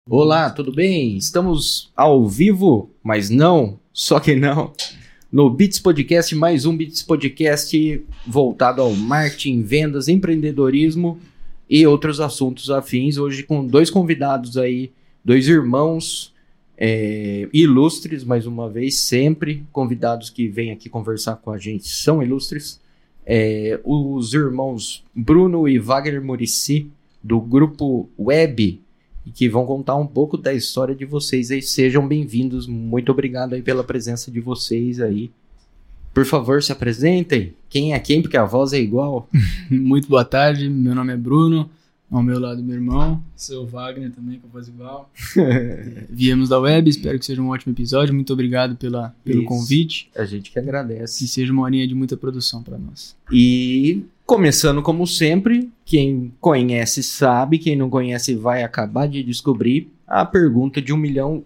Olá, tudo bem? Estamos ao vivo, mas não, só que não, no Beats Podcast, mais um Beats Podcast voltado ao marketing, vendas, empreendedorismo e outros assuntos afins. Hoje com dois convidados aí, dois irmãos ilustres, mais uma vez, sempre convidados que vêm aqui conversar com a gente são ilustres. Os irmãos Bruno e Wagner Muricy, do grupo Web, e que vão contar um pouco da história de vocês aí. Sejam bem-vindos, muito obrigado aí pela presença de vocês aí. Por favor, se apresentem. Quem é quem, porque a voz é igual. Muito boa tarde, meu nome é Bruno, ao meu lado meu irmão, sou o Wagner também, com a voz igual. Viemos da Web, espero que seja um ótimo episódio, muito obrigado pelo convite. A gente que agradece. Que seja uma horinha de muita produção para nós. E começando como sempre, quem conhece sabe, quem não conhece vai acabar de descobrir a pergunta de $1 milhão.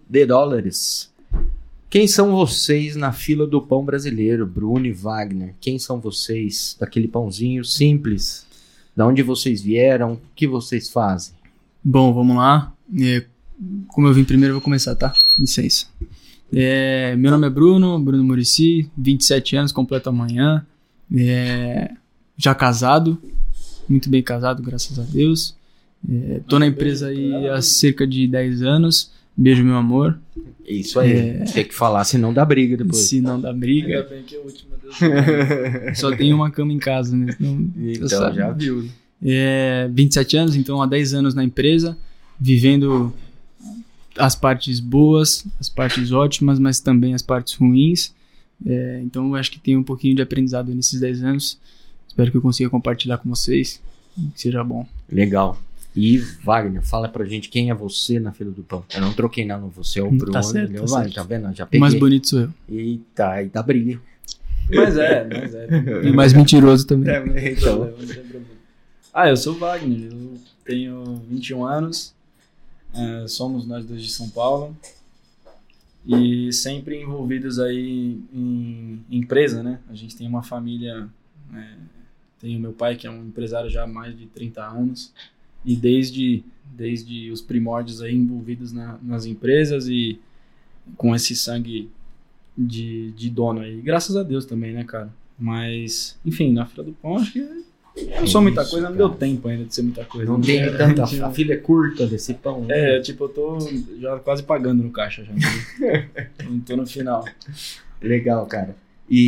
Quem são vocês na fila do pão brasileiro, Bruno e Wagner? Quem são vocês daquele pãozinho simples? De onde vocês vieram? O que vocês fazem? Bom, vamos lá. Como eu vim primeiro, eu vou começar, tá? Licença. Meu nome é Bruno Muricy, 27 anos, completo amanhã. Já casado, muito bem casado, graças a Deus. Tô na empresa aí há cerca de 10 anos. Beijo, meu amor. Isso aí, tem que falar, senão dá briga depois. Se não dá briga. Ainda bem que é o último, Deus. Só tem uma cama em casa, né? Então já viu. 27 anos, então há 10 anos na empresa, vivendo as partes boas, as partes ótimas, mas também as partes ruins. Então eu acho que tem um pouquinho de aprendizado nesses 10 anos. Espero que eu consiga compartilhar com vocês, que seja bom. Legal. E Wagner, fala pra gente quem é você na fila do pão. Eu não troquei não, você é o Bruno. Tá certo, tá certo. Tá vendo? Já peguei. O mais bonito sou eu. Eita, aí dá briga. Mas é. E mais mentiroso também. Então. Eu sou o Wagner, eu tenho 21 anos, somos nós dois de São Paulo e sempre envolvidos aí em empresa, né? A gente tem uma família, tem o meu pai que é um empresário já há mais de 30 anos e desde os primórdios aí envolvidos nas empresas e com esse sangue de dono aí, graças a Deus também, né, cara? Mas, enfim, na fila do pão acho que não sou muita coisa, não deu tempo ainda de ser muita coisa. Não tem tanta, a fila é curta desse pão. Né? Eu tô já quase pagando no caixa já. Não tô no final. Legal, cara.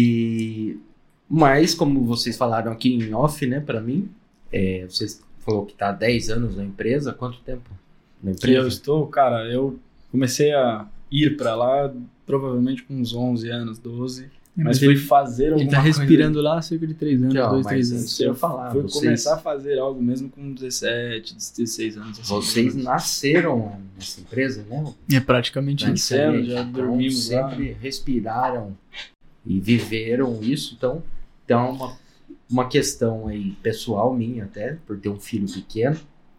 Mas, como vocês falaram aqui em off, né, pra mim, vocês falou que tá há 10 anos na empresa, quanto tempo na empresa? Que eu estou, cara, eu comecei a ir pra lá provavelmente com uns 11 anos, 12, mas fui fazer alguma coisa. Ele tá respirando lá há cerca de 3 anos, 2, 3 anos. Isso eu falar. Fui começar a fazer algo mesmo com 17, 16 anos. Assim, vocês nasceram nessa empresa, né? Praticamente isso. Já dormimos sempre respiraram e viveram isso, então uma questão aí pessoal minha até, por ter um filho pequeno,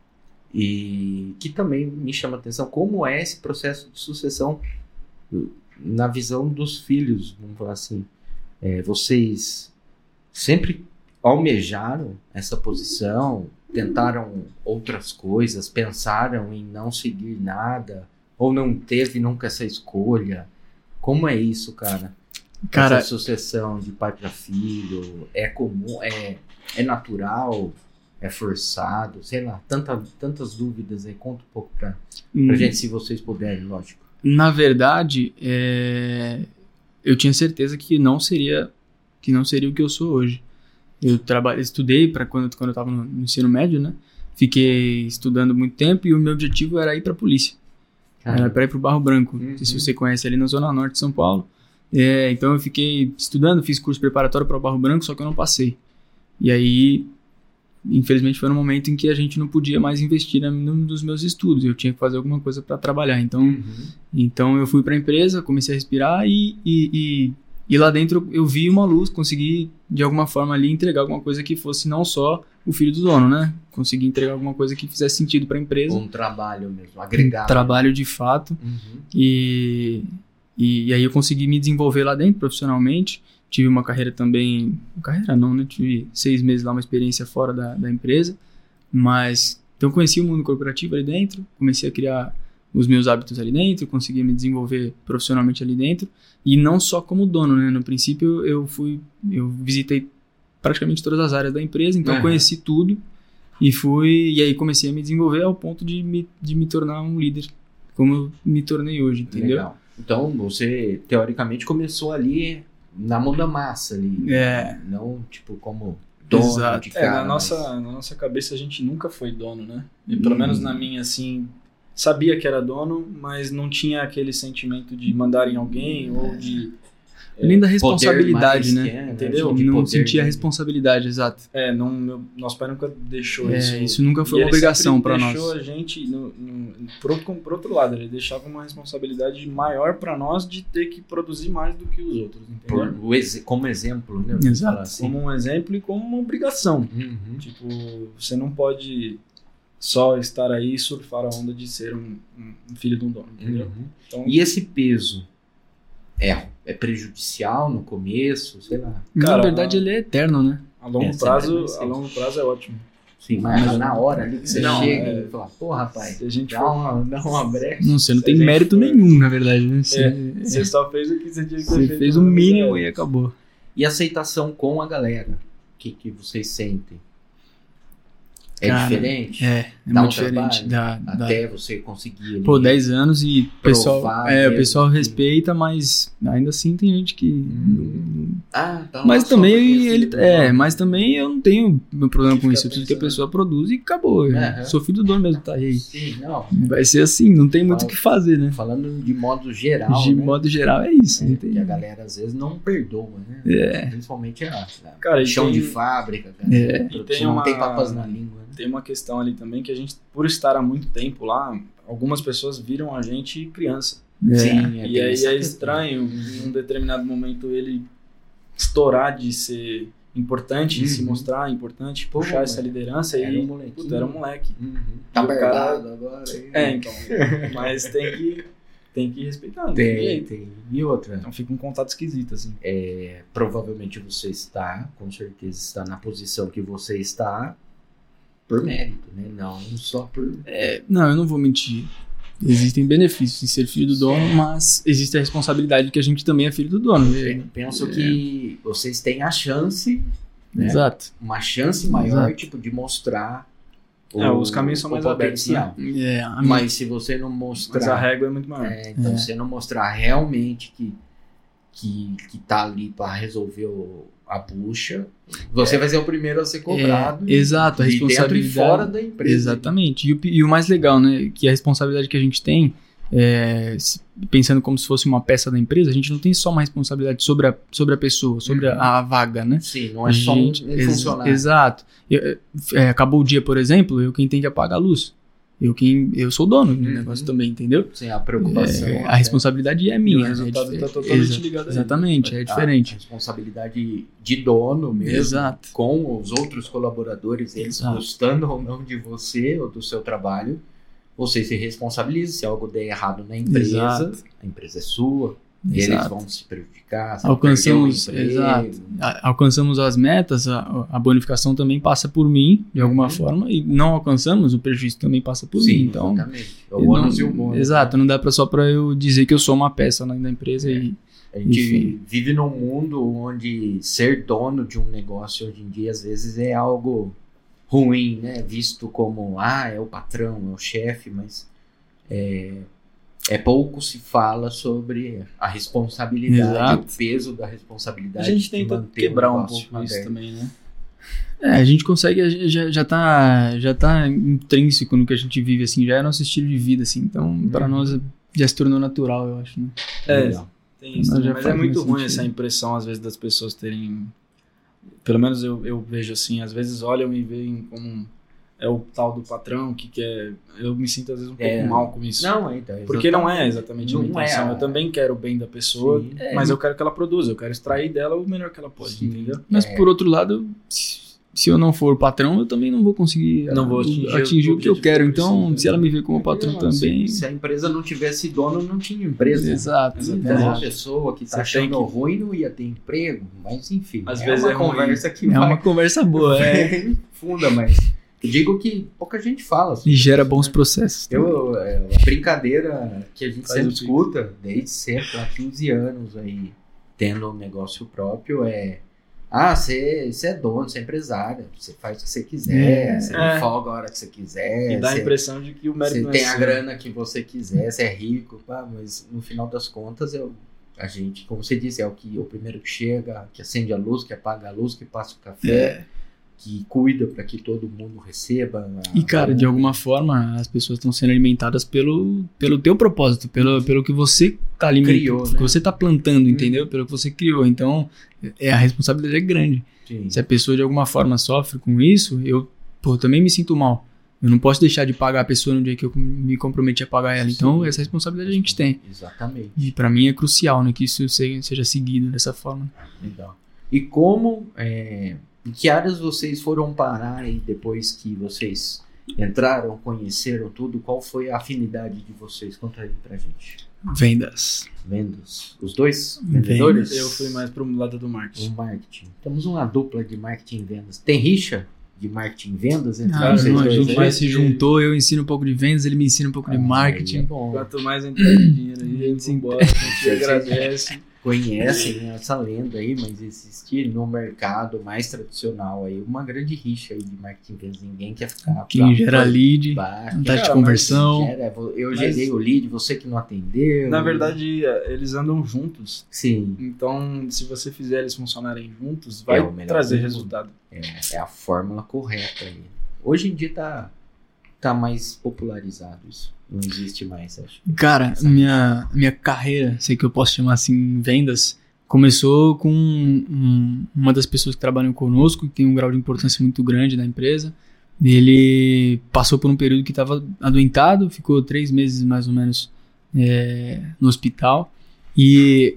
e que também me chama a atenção como é esse processo de sucessão na visão dos filhos, vamos falar assim. Vocês sempre almejaram essa posição, tentaram outras coisas, pensaram em não seguir nada, ou não teve nunca essa escolha? Como é isso, cara? Essa sucessão de pai para filho, é comum, é natural, é forçado, sei lá, tantas dúvidas aí. Conta um pouco pra gente, se vocês puderem, lógico. Na verdade, eu tinha certeza que não seria o que eu sou hoje. Eu estudei para quando eu estava no ensino médio, né? Fiquei estudando muito tempo e o meu objetivo era ir para a polícia. Era para ir para o Barro Branco. Não sei se você conhece, ali na Zona Norte de São Paulo. Então eu fiquei estudando, fiz curso preparatório para o Barro Branco, só que eu não passei. E aí, infelizmente, foi no momento em que a gente não podia mais investir nos meus estudos. Eu tinha que fazer alguma coisa para trabalhar. Então eu fui para a empresa, comecei a respirar e lá dentro eu vi uma luz, consegui de alguma forma ali entregar alguma coisa que fosse não só o filho do dono, né? Consegui entregar alguma coisa que fizesse sentido para a empresa. Um trabalho mesmo, agregado. Trabalho de fato. E aí eu consegui me desenvolver lá dentro profissionalmente. Tive uma carreira também... Carreira não, né? Tive 6 meses lá, uma experiência fora da empresa. Mas... Então conheci o mundo corporativo ali dentro. Comecei a criar os meus hábitos ali dentro, conseguia me desenvolver profissionalmente ali dentro, e não só como dono, né? No princípio eu visitei praticamente todas as áreas da empresa, então eu conheci tudo, e aí comecei a me desenvolver ao ponto de me tornar um líder, como eu me tornei hoje, entendeu? Legal. Então você, teoricamente, começou ali na mão da massa, ali, não tipo como dono Exato. de cara. Na nossa cabeça a gente nunca foi dono, né? E pelo menos na minha, assim, sabia que era dono, mas não tinha aquele sentimento de mandar em alguém ou de... Além da responsabilidade, né? Entendeu? Não sentia a responsabilidade, exato. Nosso pai nunca deixou isso. Isso nunca foi uma obrigação para nós. Ele deixou a gente, por outro lado, ele deixava uma responsabilidade maior para nós de ter que produzir mais do que os outros, entendeu? Como exemplo, né? Exato. Assim. Como um exemplo e como uma obrigação. Tipo, você não pode só estar aí e surfar a onda de ser um filho de um dono, entendeu? Então, e esse peso é prejudicial no começo, sei lá. Na verdade, ele é eterno, né? A longo prazo é ótimo. Sim, mas na hora ali que você chega e fala, pô, rapaz, se a gente dá uma brecha. Não, você não tem mérito nenhum, na verdade. Né? Você só fez o que você tinha que ter feito. Você fez o mínimo e acabou. E aceitação com a galera? O que vocês sentem? Cara, diferente? Dá muito diferente. Até você conseguir... 10 anos e o pessoal que... respeita, mas ainda assim tem gente que... mas também mas também eu não tenho meu problema com isso. Eu preciso que a pessoa produza e acabou. Sou filho do dono mesmo, tá aí. Sim, não. Vai ser assim, não tem muito o que fazer, né? Falando de modo geral, de modo geral é isso. Que a galera às vezes não perdoa, né? Principalmente a chão de fábrica, cara. Não tem papas na língua. Tem uma questão ali também que a gente, por estar há muito tempo lá, algumas pessoas viram a gente criança. Sim, e aí é estranho, em um determinado momento, ele estourar de ser importante, de se mostrar importante, puxar essa liderança. Era e era um moleque. Tá barbado agora. Então. Mas tem que respeitar. Tem. E outra? Então fica um contato esquisito, assim. Provavelmente você com certeza está na posição que você está por mérito, né? Não só por... Não, eu não vou mentir. Existem benefícios em ser filho do dono, mas existe a responsabilidade que a gente também é filho do dono. Penso que vocês têm a chance, né? Exato. Uma chance maior, tipo, de mostrar os caminhos são mais abertos, né? Mas se você não mostrar... Mas a régua é muito maior. Então, se você não mostrar realmente que tá ali para resolver a bucha, você vai ser o primeiro a ser cobrado. Exato, a responsabilidade dentro e fora da empresa. Exatamente. E o mais legal, né, que a responsabilidade que a gente tem, pensando como se fosse uma peça da empresa, a gente não tem só uma responsabilidade sobre a pessoa, sobre a vaga, né? Sim, não é só um funcionário. Exato. Acabou o dia, por exemplo, eu quem tem que apagar a luz. Eu sou o dono do negócio também, entendeu? Sim, a preocupação. A responsabilidade é minha. O resultado está totalmente ligado a Exatamente, é diferente. A responsabilidade de dono mesmo, Exato. Com os outros colaboradores, eles gostando ou não de você ou do seu trabalho, você se responsabiliza. Se algo der errado na empresa, a empresa é sua. Eles vão se prejudicar. Alcançamos as metas, a bonificação também passa por mim, de alguma forma, e não alcançamos, o prejuízo também passa por mim. Então, exatamente. O ônus e o bônus. Exato, não dá só para eu dizer que eu sou uma peça da empresa. A gente vive num mundo onde ser dono de um negócio hoje em dia, às vezes, é algo ruim, né? Visto como, é o patrão, é o chefe, mas... pouco se fala sobre a responsabilidade, o peso da responsabilidade. A gente tenta quebrar um pouco isso também, né? A gente consegue, já tá intrínseco no que a gente vive, assim, já é nosso estilo de vida, assim, então para nós já se tornou natural, eu acho, né? Tem isso, mas é muito ruim essa impressão, às vezes, das pessoas terem, pelo menos eu vejo assim, às vezes olham e veem como... É o tal do patrão que quer... Eu me sinto, às vezes, um pouco mal com isso. Não, então... Porque não é exatamente a minha intenção. Eu também quero o bem da pessoa, mas eu quero que ela produza. Eu quero extrair dela o melhor que ela pode, entendeu? Mas, por outro lado, se eu não for patrão, eu também não vou conseguir atingir o que eu quero. Então, se ela me ver como patrão também... Se a empresa não tivesse dono, não tinha empresa. Exato. Então, uma pessoa que tá achando ruim não ia ter emprego. Mas, enfim, às vezes uma conversa que uma conversa boa, funda, mas... Eu digo que pouca gente fala. E gera bons processos. A brincadeira que a gente Faz sempre o escuta, desde sempre, há 15 anos aí, tendo um negócio próprio, você é dono, você é empresário, você faz o que você quiser, você folga a hora que você quiser. E dá a impressão de que o mérito você não é tem a seu. grana que você quiser, você é rico, mas no final das contas a gente, como você disse, é o primeiro que chega, que acende a luz, que apaga a luz, que passa o café, que cuida para que todo mundo receba. E, cara, de alguma forma, as pessoas estão sendo alimentadas pelo teu propósito, pelo que você tá alimentando, Criou, que né? você tá plantando, entendeu? Pelo que você criou. Então, a responsabilidade é grande. Sim. Se a pessoa de alguma forma sofre com isso, eu também me sinto mal. Eu não posso deixar de pagar a pessoa no dia que eu me comprometi a pagar ela. Então, essa responsabilidade a gente tem. Exatamente. E pra mim é crucial, né, que isso seja seguido dessa forma. Legal. E como, em que áreas vocês foram parar aí depois que vocês entraram, conheceram tudo? Qual foi a afinidade de vocês? Conta aí pra gente. Vendas. Vendas. Os dois vendedores? Eu fui mais pro lado do marketing. O marketing. Temos uma dupla de marketing e vendas. Tem rixa de marketing e vendas entre Ah, vocês não, a dois? gente aí? mais se juntou, eu ensino um pouco de vendas, ele me ensina um pouco de Aí é marketing. bom. Quanto mais entrar de dinheiro aí, a gente embora, a gente agradece. Conhecem essa lenda aí, mas existir no mercado mais tradicional aí, uma grande rixa aí de marketing e vendas. Ninguém quer ficar... Quem gera lead, baixo. vontade de Cara, conversão. Eu gerei o lead, você que não atendeu. Na verdade, eles andam juntos. Sim, Então, se você fizer eles funcionarem juntos, vai o melhor trazer do resultado. é a fórmula correta aí. Hoje em dia tá mais popularizado isso. Não existe mais, acho. Cara, minha carreira, sei que eu posso chamar assim, em vendas, começou com uma das pessoas que trabalham conosco, que tem um grau de importância muito grande na empresa. Ele passou por um período que estava adoentado, ficou 3 meses mais ou menos no hospital. E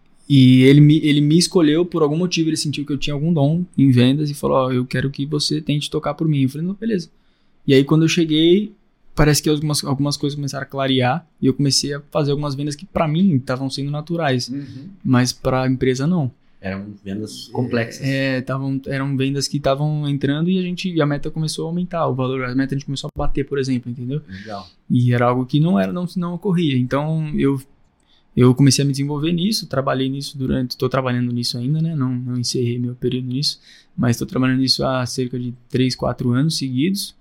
ele me escolheu por algum motivo, ele sentiu que eu tinha algum dom em vendas e falou, ó, eu quero que você tente tocar por mim. Eu falei, não, beleza. E aí quando eu cheguei, parece que algumas coisas começaram a clarear e eu comecei a fazer algumas vendas que pra mim estavam sendo naturais, mas pra empresa não. Eram vendas complexas. Eram vendas que estavam entrando e a meta começou a aumentar, o valor, a meta a gente começou a bater, por exemplo, entendeu? Legal. E era algo que não ocorria. Então eu comecei a me desenvolver nisso, trabalhei nisso estou trabalhando nisso ainda, né? Não encerrei meu período nisso, mas estou trabalhando nisso há cerca de 3, 4 anos seguidos.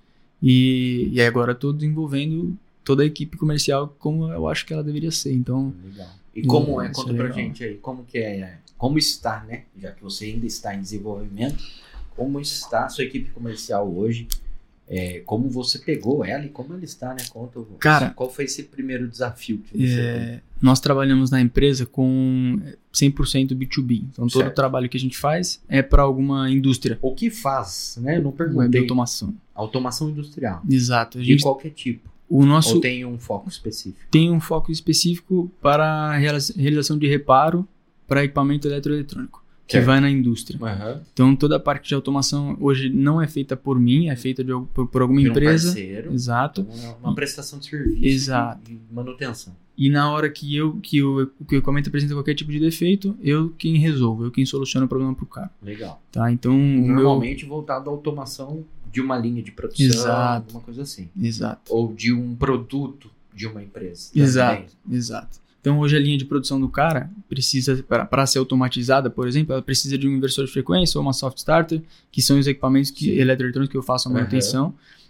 E agora estou desenvolvendo toda a equipe comercial como eu acho que ela deveria ser. Então, Legal. E como isso conta é pra legal. gente aí, como está, né? Já que você ainda está em desenvolvimento, como está a sua equipe comercial hoje? Como você pegou ela e como ela está, né? Conta, Cara, qual foi esse primeiro desafio que você teve? nós trabalhamos na empresa com 100% B2B. Então, todo o Certo. trabalho que a gente faz é para alguma indústria. O que faz, né? Eu não Web perguntei. automação. Automação industrial. Exato. A De gente, qualquer tipo. o nosso Ou tem um foco específico? tem um foco específico para a realização de reparo para equipamento eletroeletrônico, que Certo. vai na indústria. Aham. Então, toda a parte de automação hoje não é feita por mim, é feita por alguma Por um empresa. parceiro. Exato. Então, é uma prestação de serviço. Exato. De manutenção. E na hora que o equipamento apresenta qualquer tipo de defeito, eu quem resolvo, eu quem soluciona o problema pro cara. Legal. Tá? Então, o meu... Normalmente voltado à automação de uma linha de produção, Exato. alguma coisa assim. Exato. Ou de um produto de uma empresa. Exato. Também. Exato. Então, hoje a linha de produção do cara precisa, para ser automatizada, por exemplo, ela precisa de um inversor de frequência ou uma soft starter, que são os equipamentos eletroeletrônicos que eu faço a manutenção.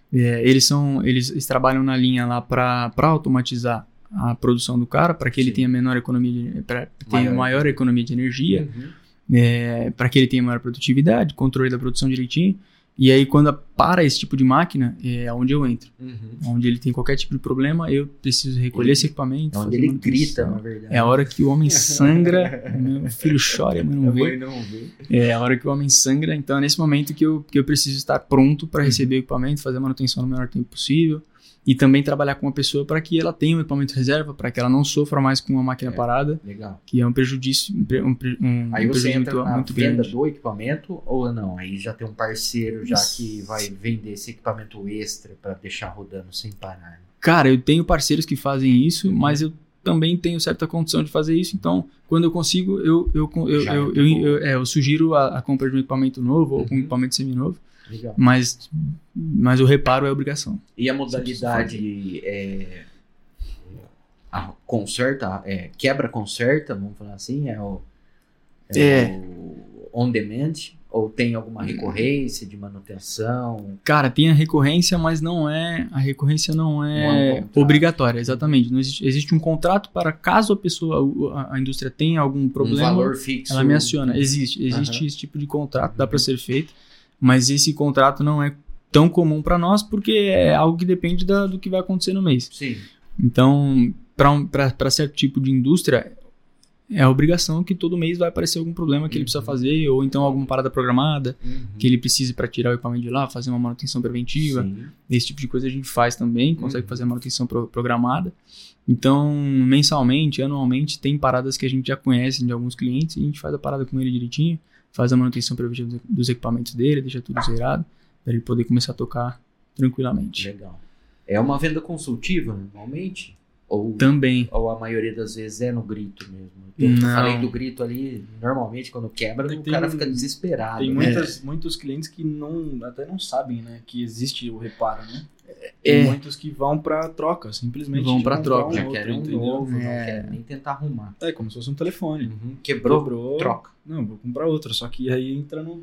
Eles trabalham na linha lá para automatizar a produção do cara, para que ele Sim. tenha maior economia de energia, Uhum. para que ele tenha maior produtividade, controle da produção direitinho. E aí, quando para esse tipo de máquina, é onde eu entro. Uhum. Onde ele tem qualquer tipo de problema, eu preciso recolher esse equipamento. É onde fazer ele manutenção. grita, na verdade. É a hora que o homem sangra, meu filho chora, a mãe não A vê. mãe não vê. É a hora que o homem sangra, então é nesse momento que eu preciso estar pronto para Uhum. receber o equipamento, fazer a manutenção no menor tempo possível e também trabalhar com uma pessoa para que ela tenha um equipamento reserva, para que ela não sofra mais com uma máquina parada, Legal. que é um prejuízo, Aí você prejuízo entra na muito venda grande. do equipamento ou não? Aí já tem um parceiro já que vai vender esse equipamento extra para deixar rodando sem parar. Cara, eu tenho parceiros que fazem isso, mas eu também tenho certa condição de fazer isso, então quando eu consigo, eu sugiro a compra de um equipamento novo ou um equipamento seminovo, Legal. Mas o reparo é obrigação. E a modalidade conserta, quebra-conserta, vamos falar assim, o on demand? Ou tem alguma recorrência de manutenção? Cara, tem a recorrência, mas a recorrência não é obrigatória, exatamente. Não existe um contrato para caso a indústria tenha algum problema, Um valor fixo. ela me aciona. Existe esse tipo de contrato, dá para ser feito, mas esse contrato não é tão comum para nós porque é algo que depende do que vai acontecer no mês. Sim. Então, para certo tipo de indústria, é a obrigação que todo mês vai aparecer algum problema que ele precisa fazer, ou então alguma parada programada que ele precise para tirar o equipamento de lá, fazer uma manutenção preventiva. Sim. Esse tipo de coisa a gente faz também, consegue fazer a manutenção programada. Então, mensalmente, anualmente, tem paradas que a gente já conhece de alguns clientes e a gente faz a parada com ele direitinho, faz a manutenção preventiva dos equipamentos dele, deixa tudo zerado, para ele poder começar a tocar tranquilamente. Legal. É uma venda consultiva, normalmente? Também. Ou a maioria das vezes é no grito mesmo? Eu falei do grito ali, normalmente quando quebra, o cara fica desesperado. Tem muitos clientes que até não sabem, né, que existe o reparo, né? Muitos que vão pra troca, simplesmente. Vão pra troca. Já querem um novo, não querem nem tentar arrumar. É como se fosse um telefone. Quebrou, troca. Não, vou comprar outro, só que aí entra no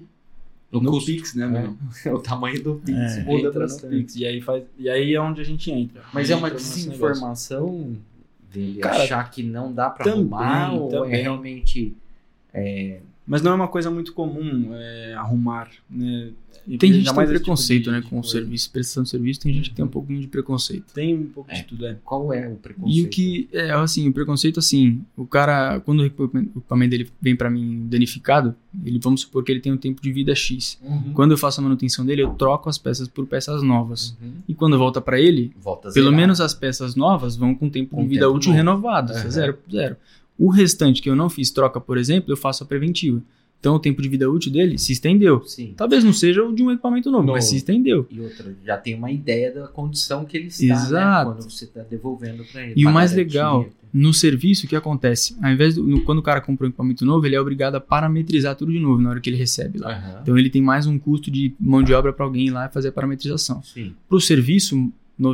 Pix, né, meu? O tamanho do Pix muda bastante. Pix, e aí é onde a gente entra. Mas é uma desinformação dele achar que não dá pra arrumar, ou é realmente... Mas não é uma coisa muito comum arrumar, né? Tem gente que tem preconceito, né, com o serviço, prestação de serviço, tem gente que tem um pouquinho de preconceito. Tem um pouco de tudo, Qual é o preconceito? E o que, o preconceito, assim, o cara, quando o equipamento dele vem pra mim danificado, vamos supor que ele tem um tempo de vida X. Quando eu faço a manutenção dele, eu troco as peças por peças novas. E quando volta pra ele, pelo menos as peças novas vão com tempo de vida útil renovado, zero. O restante que eu não fiz troca, por exemplo, eu faço a preventiva. Então o tempo de vida útil dele se estendeu. Sim. Talvez não seja o de um equipamento novo, mas se estendeu. E outra, já tem uma ideia da condição que ele está, Exato. Né, quando você está devolvendo para ele. E o mais legal, no serviço, o que acontece? Ao invés quando o cara compra um equipamento novo, ele é obrigado a parametrizar tudo de novo na hora que ele recebe lá. Então ele tem mais um custo de mão de obra para alguém ir lá e fazer a parametrização. Para o serviço,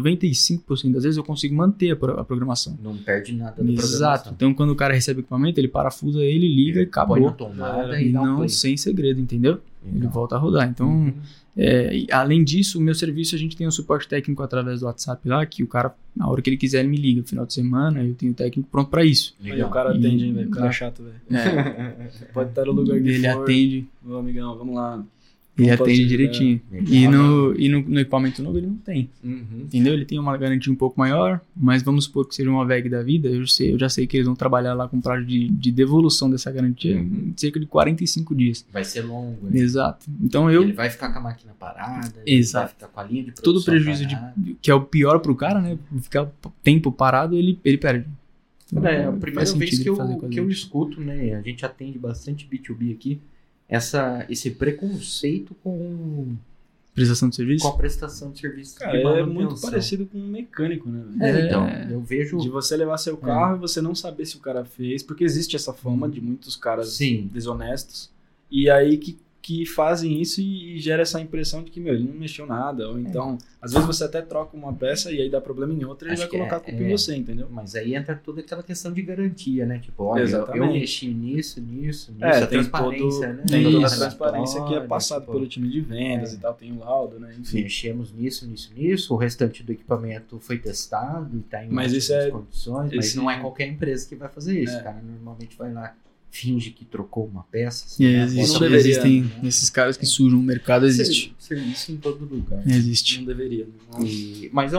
95% das vezes eu consigo manter a programação. Não perde nada da programação. Exato. Então quando o cara recebe o equipamento, ele parafusa ele, liga e acabou. Põe na tomada e dá um play. Sem segredo, entendeu? Ele volta a rodar. Então, além disso, o meu serviço, a gente tem um suporte técnico através do WhatsApp lá, que o cara, na hora que ele quiser, ele me liga. No final de semana, eu tenho o técnico pronto pra isso. Aí o cara atende, hein, velho? O cara é chato, velho. Pode estar no lugar que ele for. Atende. Ô, amigão, vamos lá. Ele atende direitinho. E no equipamento novo ele não tem. Entendeu? Ele tem uma garantia um pouco maior, mas vamos supor que seja uma VEG da vida, eu já sei que eles vão trabalhar lá com prazo de devolução dessa garantia em cerca de 45 dias. Vai ser longo. Exato. Então ele vai ficar com a máquina parada, Exato. Vai ficar com a linha de produção. Todo prejuízo que é o pior pro cara, né? Ficar tempo parado, ele perde. Então, é a primeira vez que eu escuto, né? A gente atende bastante B2B aqui. Esse preconceito com prestação de serviço? Com a prestação de serviço. Cara, é muito parecido com um mecânico, né? Então, eu vejo... De você levar seu carro e você não saber se o cara fez, porque existe essa fama de muitos caras desonestos, e aí que fazem isso e gera essa impressão de que, ele não mexeu nada, ou então, às vezes você até troca uma peça e aí dá problema em outra e ele vai colocar a culpa em você, entendeu? Mas aí entra toda aquela questão de garantia, né? Tipo, olha, eu mexi nisso, a tem transparência, né? Tem toda a transparência que é passado pelo time de vendas e tal, tem o laudo, né? Enfim. Mexemos nisso, o restante do equipamento foi testado e tá em condições, mas não é qualquer empresa que vai fazer isso, o cara normalmente vai lá, finge que trocou uma peça. Assim, existem esses caras que sujam o mercado, existe. Serviço em todo lugar. Existe. Não deveria. Mas é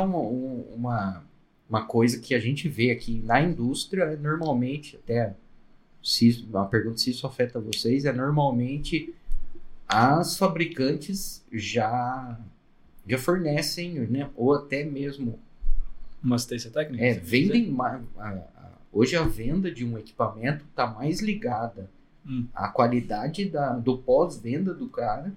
uma coisa que a gente vê aqui na indústria, normalmente, até a pergunta se isso afeta vocês, normalmente as fabricantes já fornecem, né, ou até mesmo uma assistência técnica? Vendem hoje a venda de um equipamento está mais ligada à qualidade do pós-venda do cara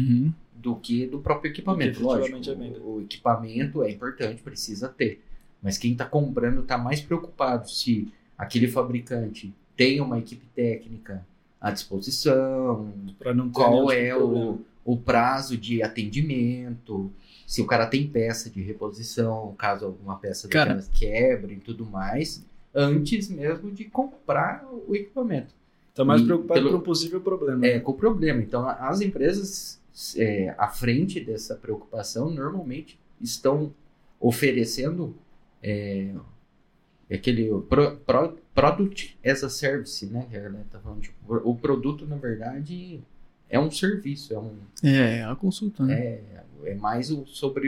do que do próprio equipamento. Lógico, o equipamento é importante, precisa ter. Mas quem está comprando está mais preocupado se aquele fabricante tem uma equipe técnica à disposição, qual é o prazo de atendimento, se o cara tem peça de reposição, caso alguma peça daquelas quebre e tudo mais, antes mesmo de comprar o equipamento. Tá mais preocupado com um possível problema. Com o problema. Então, as empresas, à frente dessa preocupação, normalmente estão oferecendo aquele Product as a Service, né? Que a galera tá falando, tipo, o produto, na verdade, é um serviço. É a consulta, né? É mais sobre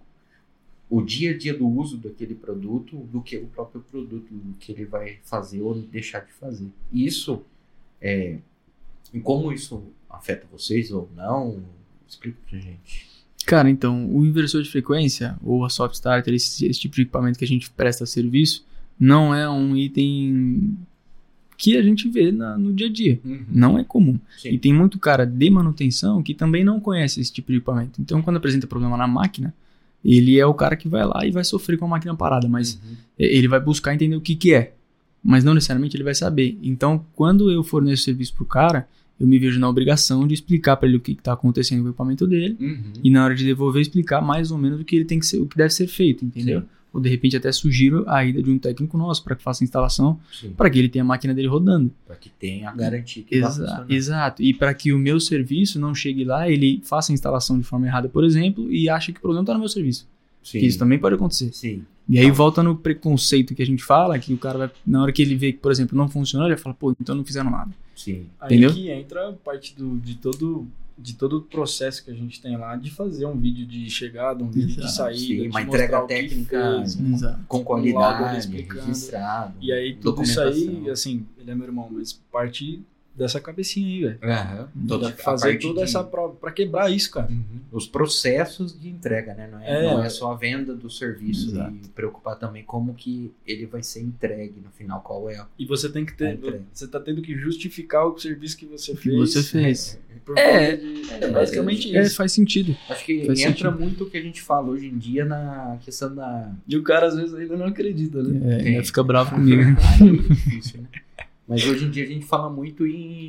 o dia a dia do uso daquele produto do que o próprio produto que ele vai fazer ou deixar de fazer. Isso, e como isso afeta vocês ou não, explica pra gente. Cara, então, o inversor de frequência, ou a soft starter, esse tipo de equipamento que a gente presta serviço, não é um item que a gente vê no dia a dia. Uhum. Não é comum. Sim. E tem muito cara de manutenção que também não conhece esse tipo de equipamento. Então, quando apresenta problema na máquina, ele é o cara que vai lá e vai sofrer com a máquina parada, mas ele vai buscar entender o que é. Mas não necessariamente ele vai saber. Então, quando eu forneço serviço pro cara, eu me vejo na obrigação de explicar para ele o que está acontecendo com o equipamento dele e na hora de devolver explicar mais ou menos o que ele tem que ser, o que deve ser feito, entendeu? Sim. Ou de repente até sugiro a ida de um técnico nosso para que faça a instalação, para que ele tenha a máquina dele rodando. Para que tenha a garantia que vai funcionar. Exato. E para que o meu serviço não chegue lá, ele faça a instalação de forma errada, por exemplo, e ache que o problema está no meu serviço. Sim. Que isso também pode acontecer. Sim. E aí volta no preconceito que a gente fala, que o cara vai, na hora que ele vê que, por exemplo, não funcionou, ele vai falar, pô, então não fizeram nada. Sim. Entendeu? Aí que entra parte de todo o processo que a gente tem lá de fazer um vídeo de chegada, um vídeo de saída, Sim, de uma mostrar entrega o que técnica fez, com laudo qualidade, explicando. registrado. E aí tudo isso documentação. aí, assim, ele é meu irmão, mas parte dessa cabecinha aí, velho. Toda Fazer a parte toda essa prova pra quebrar isso, cara. Os processos de entrega, né? Não é só a venda do serviço. Exato. E preocupar também como que ele vai ser entregue no final, qual é E você tem que ter, entrega. você tá tendo que justificar o serviço que você fez. Você fez. Por conta de basicamente isso. Faz sentido. Acho que Faz entra sentido. muito o que a gente fala hoje em dia na questão da... E o cara às vezes ainda não acredita, né? Ainda fica bravo comigo. Aí é difícil, né? Mas hoje em dia a gente fala muito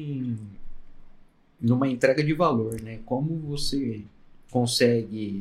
numa entrega de valor, né? Como você consegue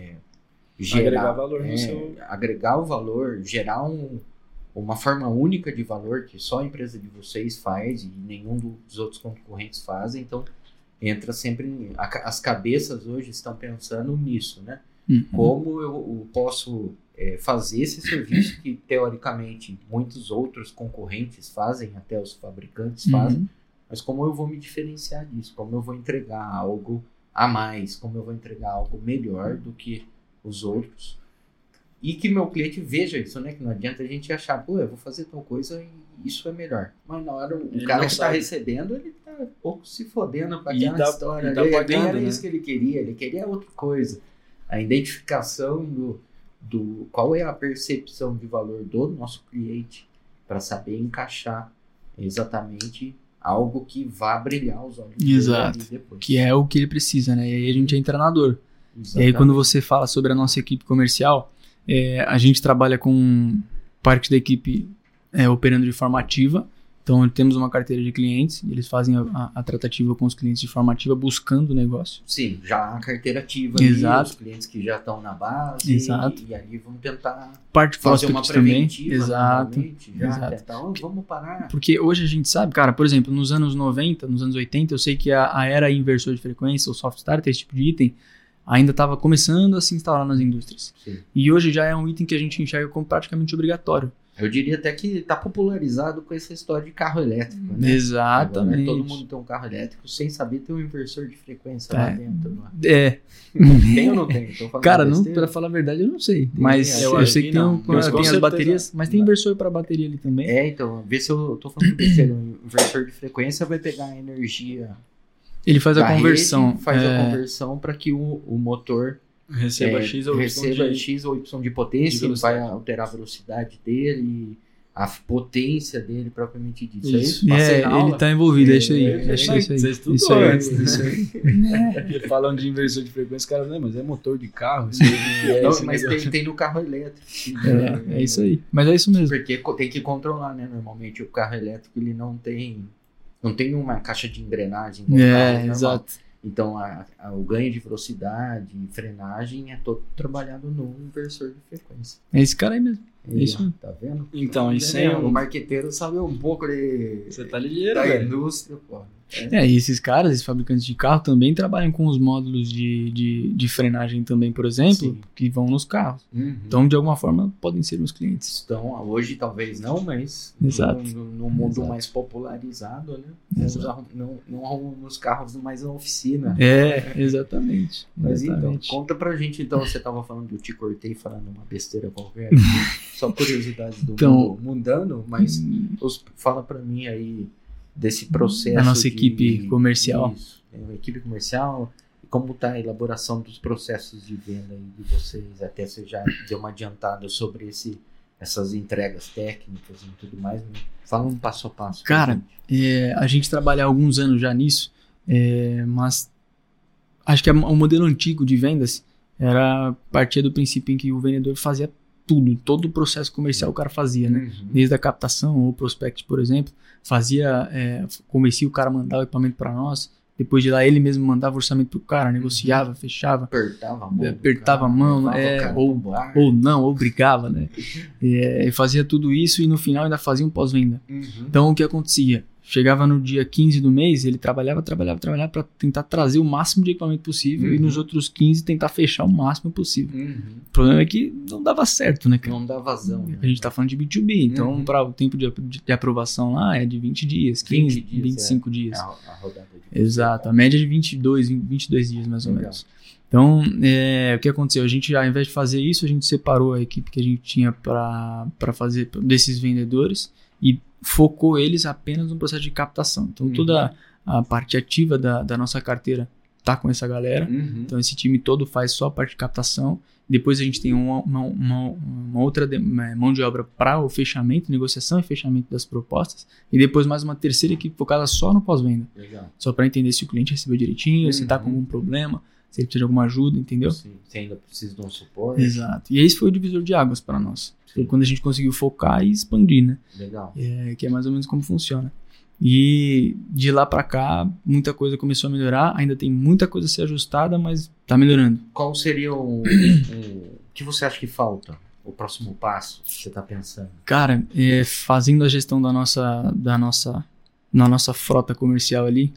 Agregar valor no seu... agregar o valor, gerar uma forma única de valor que só a empresa de vocês faz e nenhum dos outros concorrentes fazem. Então, entra sempre... As cabeças hoje estão pensando nisso, né? Como eu posso fazer esse serviço que, teoricamente, muitos outros concorrentes fazem, até os fabricantes fazem, mas como eu vou me diferenciar disso? Como eu vou entregar algo a mais? Como eu vou entregar algo melhor do que os outros? E que meu cliente veja isso, né? Que não adianta a gente achar, pô, eu vou fazer tal coisa e isso é melhor. Mas na hora, o Ele cara não que está sabe. recebendo, ele tá um pouco se fodendo com E aquela tá- história. e tá Ele pagando, era né? isso que ele queria outra coisa. A identificação do qual é a percepção de valor do nosso cliente para saber encaixar exatamente algo que vá brilhar os olhos dele Exato. ali depois. Que é o que ele precisa, né? E aí a gente entra na dor. E aí Exatamente. quando você fala sobre a nossa equipe comercial, a gente trabalha com parte da equipe operando de forma ativa. Então temos uma carteira de clientes, eles fazem a tratativa com os clientes de forma ativa, buscando o negócio. Sim, já a carteira ativa Exato. ali, os clientes que já estão na base Exato. e ali vão tentar Parte fazer uma prospects também. preventiva, Exato. normalmente, já Exato. tentar, vamos parar. Porque hoje a gente sabe, cara, por exemplo, nos anos 90, nos anos 80, eu sei que a era inversor de frequência, ou soft starter, esse tipo de item, ainda estava começando a se instalar nas indústrias. Sim. E hoje já é um item que a gente enxerga como praticamente obrigatório. Eu diria até que está popularizado com essa história de carro elétrico, né? Exatamente. Agora, todo mundo tem um carro elétrico sem saber ter um inversor de frequência lá dentro. Não É. Tem ou não tem? Tô falando Cara, não, besteira? pra falar a verdade, eu não sei. Mas eu eu acho sei que que tem, não. Mas com tem as certeza. baterias, mas tem inversor para bateria ali também. Então, vê se eu tô falando besteira. Um inversor de frequência vai pegar a energia Ele faz a da conversão. rede, faz a conversão para que o motor Receba X ou Y receba de... X ou Y de potência, de ele vai velocidade. alterar a velocidade dele, a potência dele propriamente dito. Isso. Passei na Ele aula. tá envolvido, é isso aí. É, Acho que é isso aí. você estudou, Isso aí. né? Isso aí. Porque falam de inversor de frequência, cara, não, mas é motor de carro. Isso aí, Não, esse mas negócio. tem no carro elétrico. É isso aí. Mas é isso mesmo. Porque tem que controlar, né? Normalmente o carro elétrico ele não tem uma caixa de engrenagem. igual o carro normal. Exato. Então, o ganho de velocidade e frenagem é todo trabalhado no inversor de frequência. É esse cara aí mesmo. É isso mesmo. Tá vendo? Então, e sem O marqueteiro sabe um pouco Você tá ligeiro, da velho. indústria, pô. E esses caras, esses fabricantes de carro, também trabalham com os módulos de frenagem também, por exemplo, Sim. que vão nos carros. Uhum. Então, de alguma forma, podem ser meus clientes. Então, hoje talvez não, mas Exato. no mundo Exato. mais popularizado, né? Exato. Não arrumam os carros mais na oficina. Exatamente. Mas então, Exatamente. conta pra gente, então, você tava falando que eu te cortei falando uma besteira qualquer, só curiosidades do Então, mundo mundano, mas fala pra mim aí desse processo da nossa equipe comercial. Isso, a equipe comercial, e como tá a elaboração dos processos de venda aí de vocês, até você já deu uma adiantada sobre essas entregas técnicas e tudo mais, né? Fala um passo a passo. Cara, a gente trabalha há alguns anos já nisso, mas acho que o modelo antigo de vendas partia do princípio em que o vendedor fazia tudo, todo o processo comercial o cara fazia, né? Uhum. Desde a captação ou prospect, por exemplo, convencia o cara a mandar o equipamento para nós, depois de lá ele mesmo mandava o orçamento pro cara, negociava, fechava, Apertava a mão, apertava a mão, ou brigava, né? E fazia tudo isso e no final ainda fazia um pós-venda. Uhum. Então o que acontecia? Chegava no dia 15 do mês, ele trabalhava para tentar trazer o máximo de equipamento possível e nos outros 15 tentar fechar o máximo possível. Uhum. O problema é que não dava certo, né, cara? Não dá vazão. Né? A gente tá falando de B2B, então o tempo de aprovação lá é de 20 dias, 15, 25 dias. A rodada de Exato, a média é de 22 dias mais ou menos. Então, o que aconteceu? A gente, ao invés de fazer isso, a gente separou a equipe que a gente tinha para fazer desses vendedores e focou eles apenas no processo de captação. Então, toda a parte ativa da nossa carteira tá com essa galera. Então, esse time todo faz só a parte de captação. Depois a gente tem uma outra mão de obra para o fechamento, negociação e fechamento das propostas. E depois mais uma terceira equipe focada só no pós-venda. Legal. Só para entender se o cliente recebeu direitinho, se está com algum problema, se ele precisa de alguma ajuda, entendeu? Sim, você ainda precisa de um suporte. Exato. E esse foi o divisor de águas para nós. Foi quando a gente conseguiu focar e expandir, né? Legal. Que é mais ou menos como funciona. E de lá para cá, muita coisa começou a melhorar. Ainda tem muita coisa a ser ajustada, mas tá melhorando. Qual seria o que você acha que falta? O próximo passo que você tá pensando? Cara, fazendo a gestão da nossa frota comercial ali,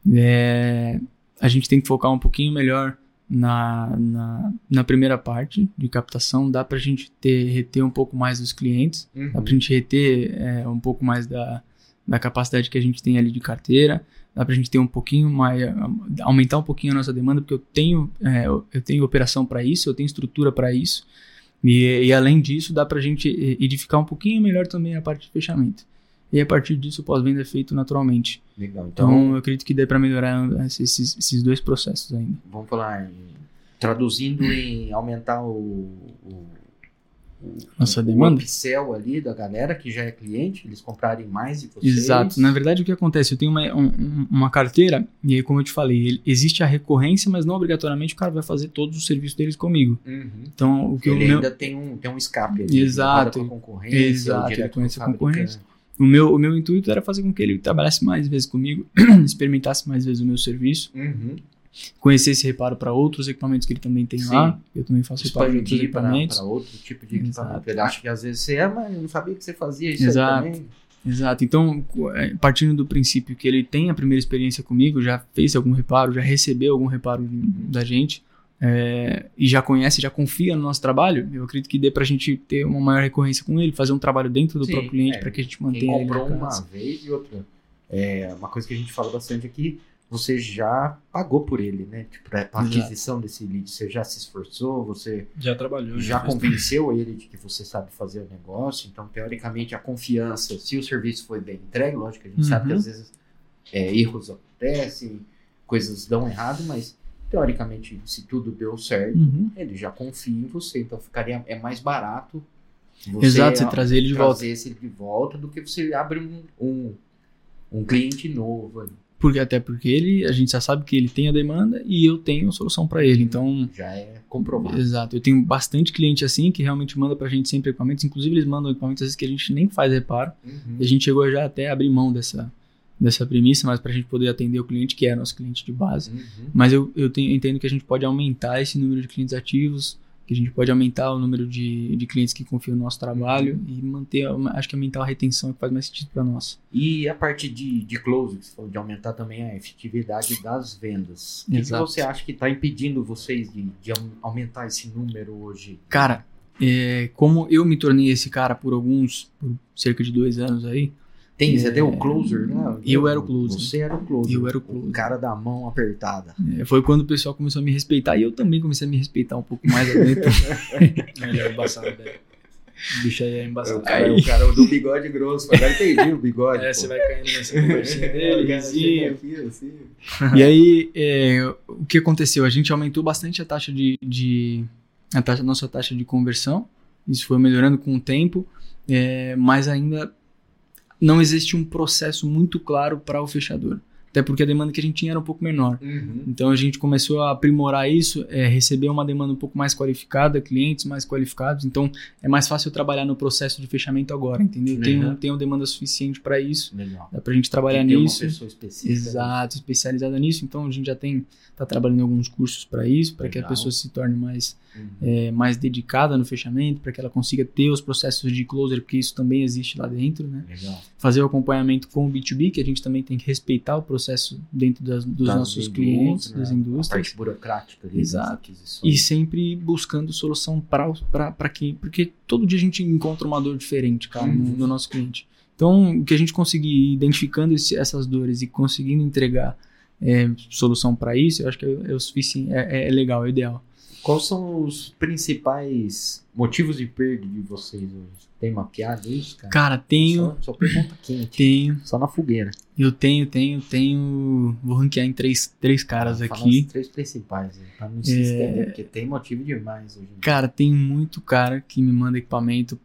a gente tem que focar um pouquinho melhor na primeira parte de captação. Dá pra gente reter um pouco mais dos clientes, dá pra gente reter um pouco mais da capacidade que a gente tem ali de carteira, dá pra gente ter um pouquinho mais, aumentar um pouquinho a nossa demanda, porque eu tenho operação para isso, eu tenho estrutura para isso, e além disso dá pra gente edificar um pouquinho melhor também a parte de fechamento. E a partir disso o pós-venda é feito naturalmente. Legal. Então eu acredito que dê para melhorar esses dois processos ainda. Vamos falar, traduzindo em aumentar nossa demanda. O upsell ali da galera que já é cliente, eles comprarem mais de vocês. Exato. Na verdade o que acontece, eu tenho uma carteira e aí, como eu te falei, existe a recorrência, mas não obrigatoriamente o cara vai fazer todos os serviços deles comigo. Então o que ele ainda tem um escape ali. Exato. Com a concorrência. Exato, ele conhece a concorrência. O meu intuito era fazer com que ele trabalhasse mais vezes comigo, experimentasse mais vezes o meu serviço, conhecer esse reparo para outros equipamentos que ele também tem lá. Eu também faço reparo de outros equipamentos. Para outro tipo de equipamento. Ele acha que às vezes mas eu não sabia que você fazia isso Exato. aí também. Exato. Então, partindo do princípio que ele tem a primeira experiência comigo, já fez algum reparo, já recebeu algum reparo da gente, e já conhece, já confia no nosso trabalho, eu acredito que dê pra gente ter uma maior recorrência com ele, fazer um trabalho dentro do próprio cliente para que a gente mantenha ele. Quem comprou uma vez e outra. Uma coisa que a gente fala bastante aqui, você já pagou por ele, né? Tipo, para aquisição desse lead, você já se esforçou, você já trabalhou, já convenceu ele de que você sabe fazer o negócio. Então, teoricamente, a confiança, se o serviço foi bem entregue, lógico que a gente sabe que às vezes erros acontecem, coisas dão errado, mas teoricamente, se tudo deu certo, ele já confia em você, então ficaria mais barato você trazer ele de volta. Trazer ele de volta do que você abre um cliente novo ali. Até porque a gente já sabe que ele tem a demanda e eu tenho a solução para ele, então... Já é comprovado. Exato, eu tenho bastante cliente assim que realmente manda pra gente sempre equipamentos, inclusive eles mandam equipamentos às vezes que a gente nem faz reparo, e a gente chegou já até a abrir mão dessa premissa, mas para a gente poder atender o cliente, que é nosso cliente de base. Uhum. Mas eu entendo que a gente pode aumentar esse número de clientes ativos, que a gente pode aumentar o número de clientes que confiam no nosso trabalho e manter, acho que aumentar a retenção, que faz mais sentido para nós. E a parte de close, que você falou, de aumentar também a efetividade das vendas. O que você acha que está impedindo vocês de aumentar esse número hoje? Cara, como eu me tornei esse cara por cerca de 2 anos aí. Você tem o closer, né? Eu era o closer. Você era o closer. Eu era o closer. O cara da mão apertada. Foi quando o pessoal começou a me respeitar e eu também comecei a me respeitar um pouco mais adentro. Ele é embaçado, velho. O bicho aí é embaçado. O cara do bigode grosso. Agora entendi o bigode. Você vai caindo nessa conversinha dele, vizinho. Assim. E aí, o que aconteceu? A gente aumentou bastante a taxa nossa taxa de conversão. Isso foi melhorando com o tempo, mas ainda não existe um processo muito claro para o fechador. Até porque a demanda que a gente tinha era um pouco menor. Uhum. Então a gente começou a aprimorar isso, receber uma demanda um pouco mais qualificada, clientes mais qualificados. Então é mais fácil eu trabalhar no processo de fechamento agora, entendeu? Eu tenho demanda suficiente para isso. Legal. Dá pra gente trabalhar tem nisso. Uma pessoa específica. Exato, especializada nisso. Então a gente já tá trabalhando em alguns cursos para isso, para que a pessoa se torne mais dedicada no fechamento, para que ela consiga ter os processos de closer, porque isso também existe lá dentro, né? Legal. Fazer o acompanhamento com o B2B, que a gente também tem que respeitar o processo dentro dos nossos clientes, das indústrias. A parte burocrática. Exato. E sempre buscando solução para quem... Porque todo dia a gente encontra uma dor diferente, cara, no nosso cliente. Então, o que a gente conseguir ir identificando essas dores e conseguindo entregar solução para isso, eu acho que é o suficiente, é legal, é ideal. Quais são os principais motivos de perda de vocês hoje? Tem mapeado isso, cara? Cara, tenho... Só pergunta quente. Tenho. Só na fogueira. Eu tenho... Vou ranquear em três caras aqui. Os 3 principais, pra não se estender, porque tem motivo demais hoje. Cara, tem muito cara que me manda equipamento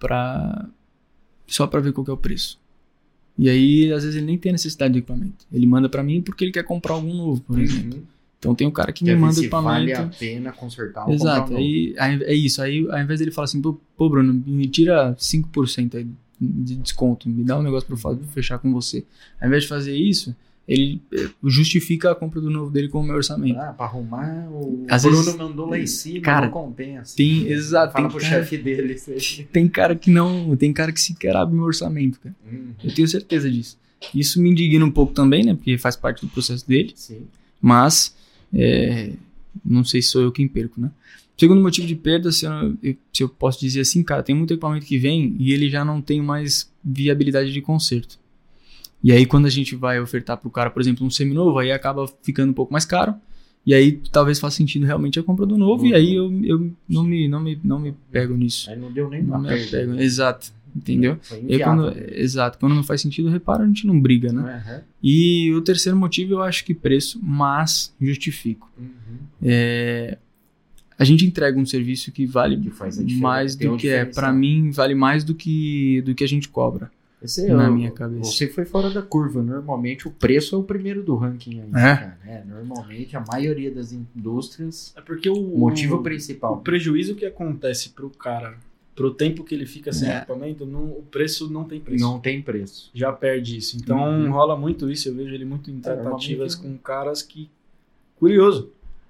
só pra ver qual que é o preço. E aí, às vezes, ele nem tem necessidade de equipamento. Ele manda pra mim porque ele quer comprar algum novo, por exemplo. Então tem um cara que me manda equipamento. Vale a pena consertar ou Exato, comprar um novo. Aí é isso. Aí ao invés dele falar assim, pô Bruno, me tira 5% aí de desconto, me dá um negócio pra fechar com você. Ao invés de fazer isso, ele justifica a compra do novo dele com o meu orçamento. Pra arrumar, o Às Bruno vezes, mandou lá em cima, cara, não compensa. Exato. Fala pro chefe dele. Tem cara que sequer abre meu orçamento, cara. Eu tenho certeza disso. Isso me indigna um pouco também, né? Porque faz parte do processo dele. Sim. Mas não sei se sou eu quem perco, né? Segundo motivo de perda, se eu posso dizer assim, cara, tem muito equipamento que vem e ele já não tem mais viabilidade de conserto. E aí quando a gente vai ofertar pro cara, por exemplo, um seminovo, aí acaba ficando um pouco mais caro. E aí talvez faça sentido realmente a compra do novo. E aí eu não me pego nisso. Aí não deu nem não me apego. Exato. Entendeu? Exato. Quando não faz sentido, repara, a gente não briga, né? Uhum. E o terceiro motivo, eu acho que preço, mas justifico. A gente entrega um serviço que vale mais do que para mim, vale mais do que a gente cobra. Na minha cabeça. Você foi fora da curva. Normalmente o preço é o primeiro do ranking aí, cara. Normalmente a maioria das indústrias. É porque o motivo principal. O prejuízo que acontece pro cara, pro tempo que ele fica sem equipamento, o preço não tem preço. Não tem preço. Já perde isso. Então rola muito isso. Eu vejo ele muito em tratativas com caras que... Curioso.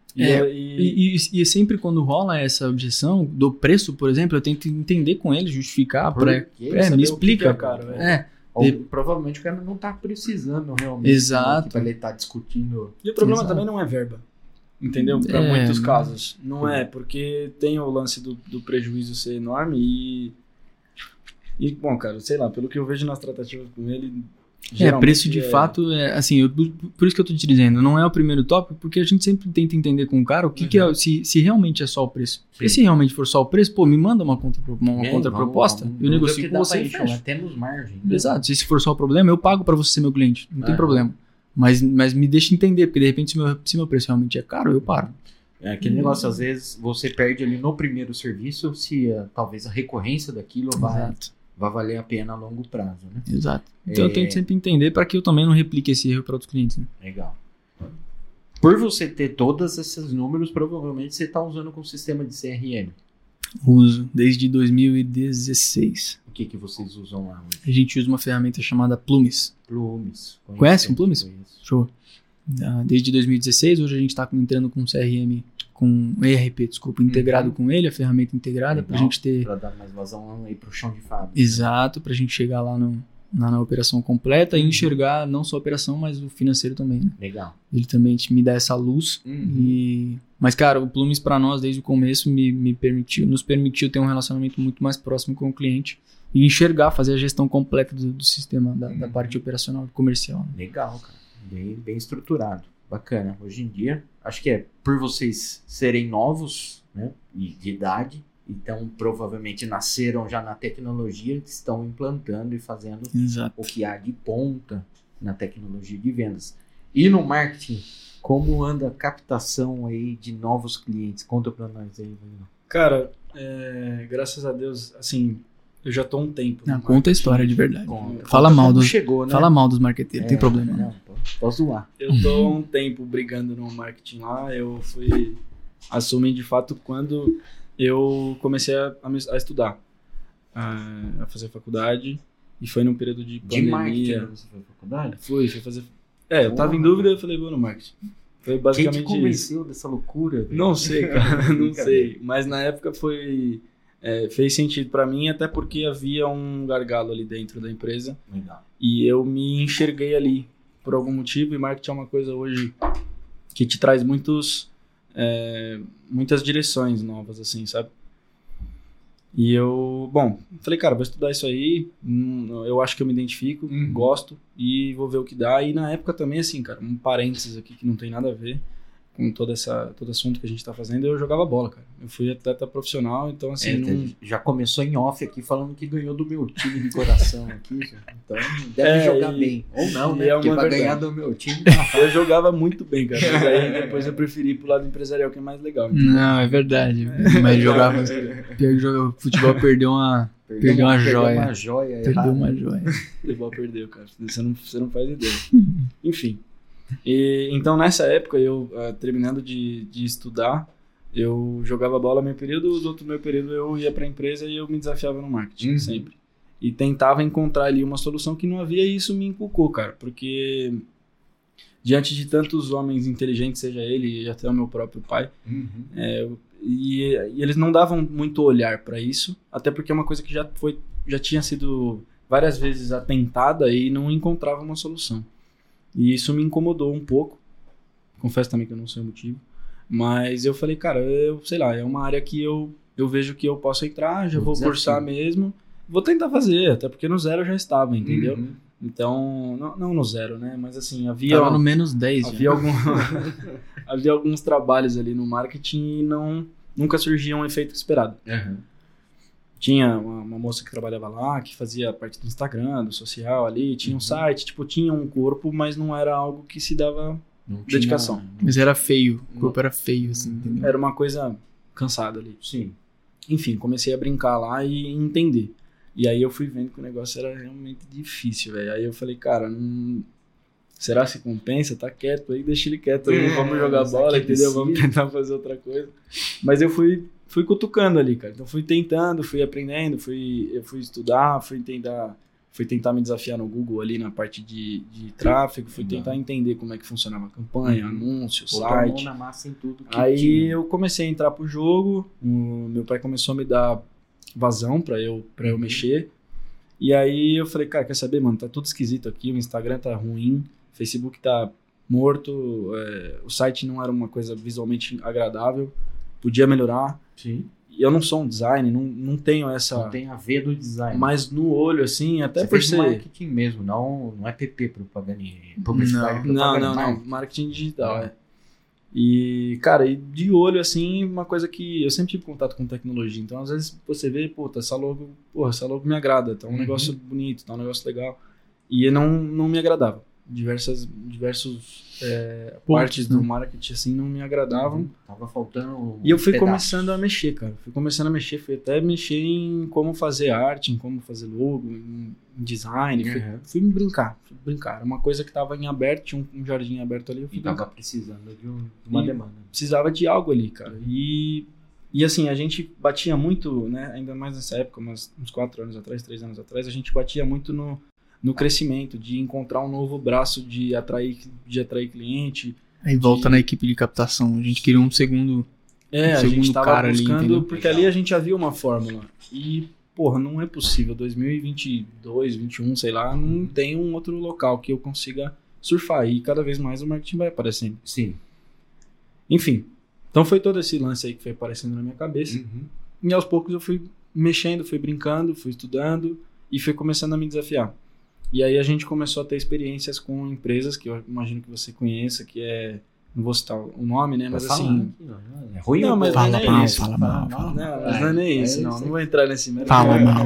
E sempre quando rola essa objeção do preço, por exemplo, eu tento entender com ele, justificar. Me explica, cara. Provavelmente o cara não tá precisando realmente. Exato. Pra ele estar discutindo. E o problema também não é verba. Entendeu? Para muitos casos. Não é, porque tem o lance do prejuízo ser enorme e, bom, cara, sei lá, pelo que eu vejo nas tratativas com ele... Preço de fato, assim, por isso que eu tô te dizendo, não é o primeiro tópico, porque a gente sempre tenta entender com o cara o que é, se realmente é só o preço. Porque se realmente for só o preço, me manda uma contraproposta, eu negocio com você e fecho. Temos margem. Exato, se for só o problema, eu pago pra você ser meu cliente, não tem problema. Mas me deixa entender, porque de repente se meu preço realmente é caro, eu paro. É aquele negócio, às vezes, você perde ali no primeiro serviço, se talvez a recorrência daquilo vai valer a pena a longo prazo, né? Exato. Então eu tento sempre entender para que eu também não replique esse erro para outros clientes. Né? Legal. Por você ter todos esses números, provavelmente você está usando com o sistema de CRM. Uso, desde 2016. O que vocês usam lá hoje? A gente usa uma ferramenta chamada Plumes. Plumes. Conhece o Plumes? Conheço. Show. Desde 2016, hoje a gente está entrando com CRM, com ERP, desculpa, integrado com ele, a ferramenta integrada, para a gente ter... Para dar mais vazão aí para o chão de fábrica. Exato, para a gente chegar lá na operação completa e enxergar não só a operação, mas o financeiro também, né? Legal. Ele também me dá essa luz. Mas, cara, o Plumes para nós, desde o começo, nos permitiu ter um relacionamento muito mais próximo com o cliente e enxergar, fazer a gestão completa do sistema, da parte operacional e comercial. Né? Legal, cara. Bem estruturado. Bacana. Hoje em dia, acho que é por vocês serem novos, né, e de idade, então provavelmente nasceram já na tecnologia, estão implantando e fazendo Exato. o que há de ponta na tecnologia de vendas. E no marketing, como anda a captação aí de novos clientes? Conta pra nós aí, Wagner. Cara, graças a Deus, assim, eu já tô há um tempo. Conta a história de verdade. Conta Fala mal como dos chegou, né? Fala mal dos marqueteiros, não tem problema. Não, posso zoar. Eu tô há um tempo brigando no marketing lá. Eu fui assumir de fato quando eu comecei a estudar, a fazer faculdade. E foi num período de pandemia. De marketing você foi à faculdade? Fui fazer... eu tava em dúvida, eu falei, vou no marketing. Foi basicamente Quem te convenceu dessa loucura? Velho? Não sei, cara, não sei. Mas na época fez sentido pra mim, até porque havia um gargalo ali dentro da empresa. Legal. E eu me enxerguei ali por algum motivo. E marketing é uma coisa hoje que te traz muitas direções novas, assim, sabe? E eu, falei, cara, vou estudar isso aí, eu acho que eu me identifico, gosto, e vou ver o que dá. E na época também, assim, cara, um parênteses aqui que não tem nada a ver com todo assunto que a gente tá fazendo, eu jogava bola, cara. Eu fui atleta profissional, então assim... Já começou em off aqui, falando que ganhou do meu time de coração aqui, então deve jogar bem. Ou não, né? Porque pra ganhar do meu time... Eu jogava muito bem, cara, mas aí depois eu preferi ir pro lado empresarial, que é mais legal. Então. Não, é verdade. Mas jogava... O futebol perdeu uma joia. Perdeu uma joia. O futebol perdeu, cara. Você não faz ideia. Enfim. Então nessa época eu terminando de estudar, eu jogava bola meu período, no outro meu período eu ia pra empresa e eu me desafiava no marketing sempre, e tentava encontrar ali uma solução que não havia, e isso me inculcou, cara, porque diante de tantos homens inteligentes, seja ele e até o meu próprio pai, e eles não davam muito olhar pra isso, até porque é uma coisa que já tinha sido várias vezes atentada e não encontrava uma solução. E isso me incomodou um pouco. Confesso também que eu não sei o motivo. Mas eu falei, cara, sei lá, é uma área que eu vejo que eu posso entrar, já vou cursar mesmo. Vou tentar fazer, até porque no zero eu já estava, entendeu? Então, não no zero, né? Mas assim, havia... Tava no menos 10. Havia alguns trabalhos ali no marketing e nunca surgia um efeito esperado. Tinha uma moça que trabalhava lá, que fazia a parte do Instagram, do social ali, tinha um site, tipo, tinha um corpo, mas não era algo que se dava dedicação. Mas era feio, o corpo era feio, assim, entendeu? Era uma coisa cansada ali. Sim. Enfim, comecei a brincar lá e entender. E aí eu fui vendo que o negócio era realmente difícil, velho. Aí eu falei, cara, será que compensa? Tá quieto aí, deixa ele quieto aí, vamos jogar bola, entendeu? Vamos tentar fazer outra coisa. Mas eu fui cutucando ali, cara. Então fui tentando, fui aprendendo, eu fui estudar, fui tentar me desafiar no Google ali na parte de tráfego, fui tentar entender como é que funcionava a campanha, anúncio, site. Na massa em tudo que aí tinha. eu comecei a entrar pro jogo, meu pai começou a me dar vazão pra eu mexer. E aí eu falei, cara, quer saber, mano, tá tudo esquisito aqui, o Instagram tá ruim, o Facebook tá morto, o site não era uma coisa visualmente agradável, podia melhorar. Sim. E eu não sou um design, não tenho essa... Não tem a ver do design. Mas no olho, assim, até você por fez ser... marketing mesmo, não é PP propaganda, publicidade. Não, marketing digital, E, cara, e de olho, assim, uma coisa que eu sempre tive contato com tecnologia, então às vezes você vê, essa logo me agrada, tá um negócio bonito, tá um negócio legal, e não me agradava. Diversos partes do marketing, assim, não me agradavam. Tava faltando E eu fui começando a mexer, cara. Fui até mexer em como fazer arte, em como fazer logo, em design. Fui brincar. Era uma coisa que tava em aberto, tinha um jardim aberto ali. Eu fui tava precisando de uma demanda. Precisava de algo ali, cara. E E assim, a gente batia muito, né, ainda mais nessa época, uns 4 anos atrás, 3 anos atrás, a gente batia muito no crescimento, de encontrar um novo braço de atrair cliente. Aí volta na equipe de captação. A gente queria um segundo a segundo gente tava cara ali, buscando, entendeu? porque ali a gente já viu uma fórmula. E, porra, não é possível. 2022, 2021, sei lá, não tem um outro local que eu consiga surfar. E cada vez mais o marketing vai aparecendo. Sim. Enfim, então foi todo esse lance aí que foi aparecendo na minha cabeça. E aos poucos eu fui mexendo, fui brincando, fui estudando e fui começando a me desafiar. E aí a gente começou a ter experiências com empresas que eu imagino que você conheça, que é... Não vou citar o nome, né? Mas assim... É ruim, não, mas fala não é mal, isso. fala mal. Não, mas não é nem isso, não. Não vou entrar nesse mérito. Fala mal.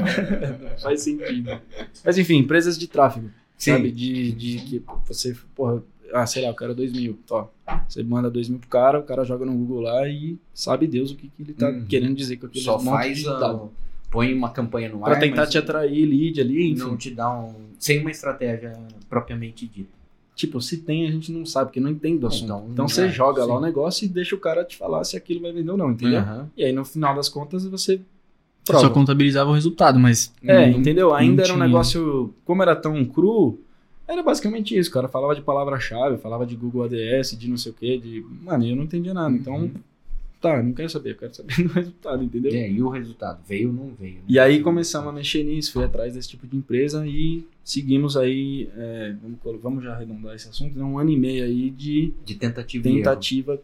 Não faz sentido. Mas enfim, empresas de tráfego. Sim. Sabe? De que você... Porra, sei lá, eu quero 2.000. Ó, você manda 2.000 pro cara, o cara joga no Google lá e sabe Deus o que ele tá querendo dizer com aquele Só monte faz de dado. põe uma campanha no ar, Pra tentar mas te atrair lead ali, enfim. não te dá sem uma estratégia propriamente dita. Tipo, se tem, a gente não sabe, porque não entende do assunto. Então você é, joga lá sim. o negócio e deixa o cara te falar se aquilo vai vender ou não, entendeu? Aham. E aí no final das contas você Só prova. contabilizava o resultado, mas... Entendeu? Ainda era um tinha. negócio, como era tão cru, era basicamente isso. O cara falava de palavra-chave, falava de Google ADS, de não sei o quê, mano, eu não entendia nada. Então, tá, eu não quero saber, eu quero saber do resultado, entendeu? E o resultado? Veio ou não veio? Né? E aí começamos a mexer nisso, fui atrás desse tipo de empresa e seguimos aí, vamos já arredondar esse assunto, 1 ano e meio aí de De tentativa e erro. tentativa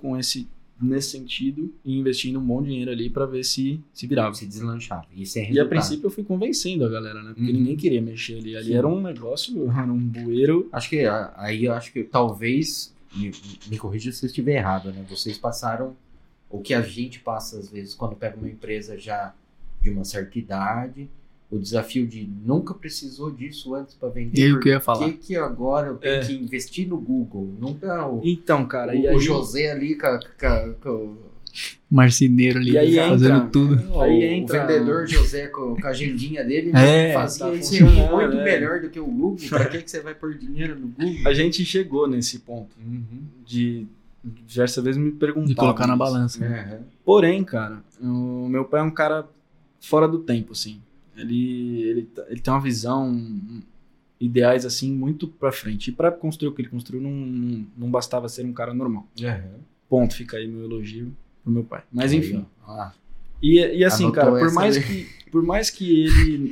nesse sentido e investindo um bom dinheiro ali pra ver se virava. Se deslanchava. E sem E resultado. a princípio eu fui convencendo a galera, né? Porque Uhum. ninguém queria mexer ali. Ali Sim. era um negócio, era um bueiro. Acho que aí eu acho que talvez, me corrija se eu estiver errado, né? Vocês passaram o que a gente passa às vezes quando pega uma empresa já de uma certa idade, o desafio de nunca precisou disso antes para vender. E aí o por que eu ia falar? Que que agora eu tenho que investir no Google? Nunca Então, cara, e o aí... José ali com Marceneiro ali, E aí fazendo entra- tudo. Aí o entra- vendedor José com a agendinha dele fazia tá isso funcionando, muito é. melhor do que o Google. Pra que você vai pôr dinheiro no Google? A gente chegou nesse ponto de diversas vezes me perguntar. De colocar na balança. Aham. Porém, cara, o meu pai é um cara fora do tempo, assim. Ele tem uma visão, ideais, assim, muito pra frente. E pra construir o que ele construiu, não bastava ser um cara normal. Ponto, fica aí meu elogio pro meu pai. Mas Aí, enfim. ó. Ah, E assim, Anotou cara, essa por mais que ele...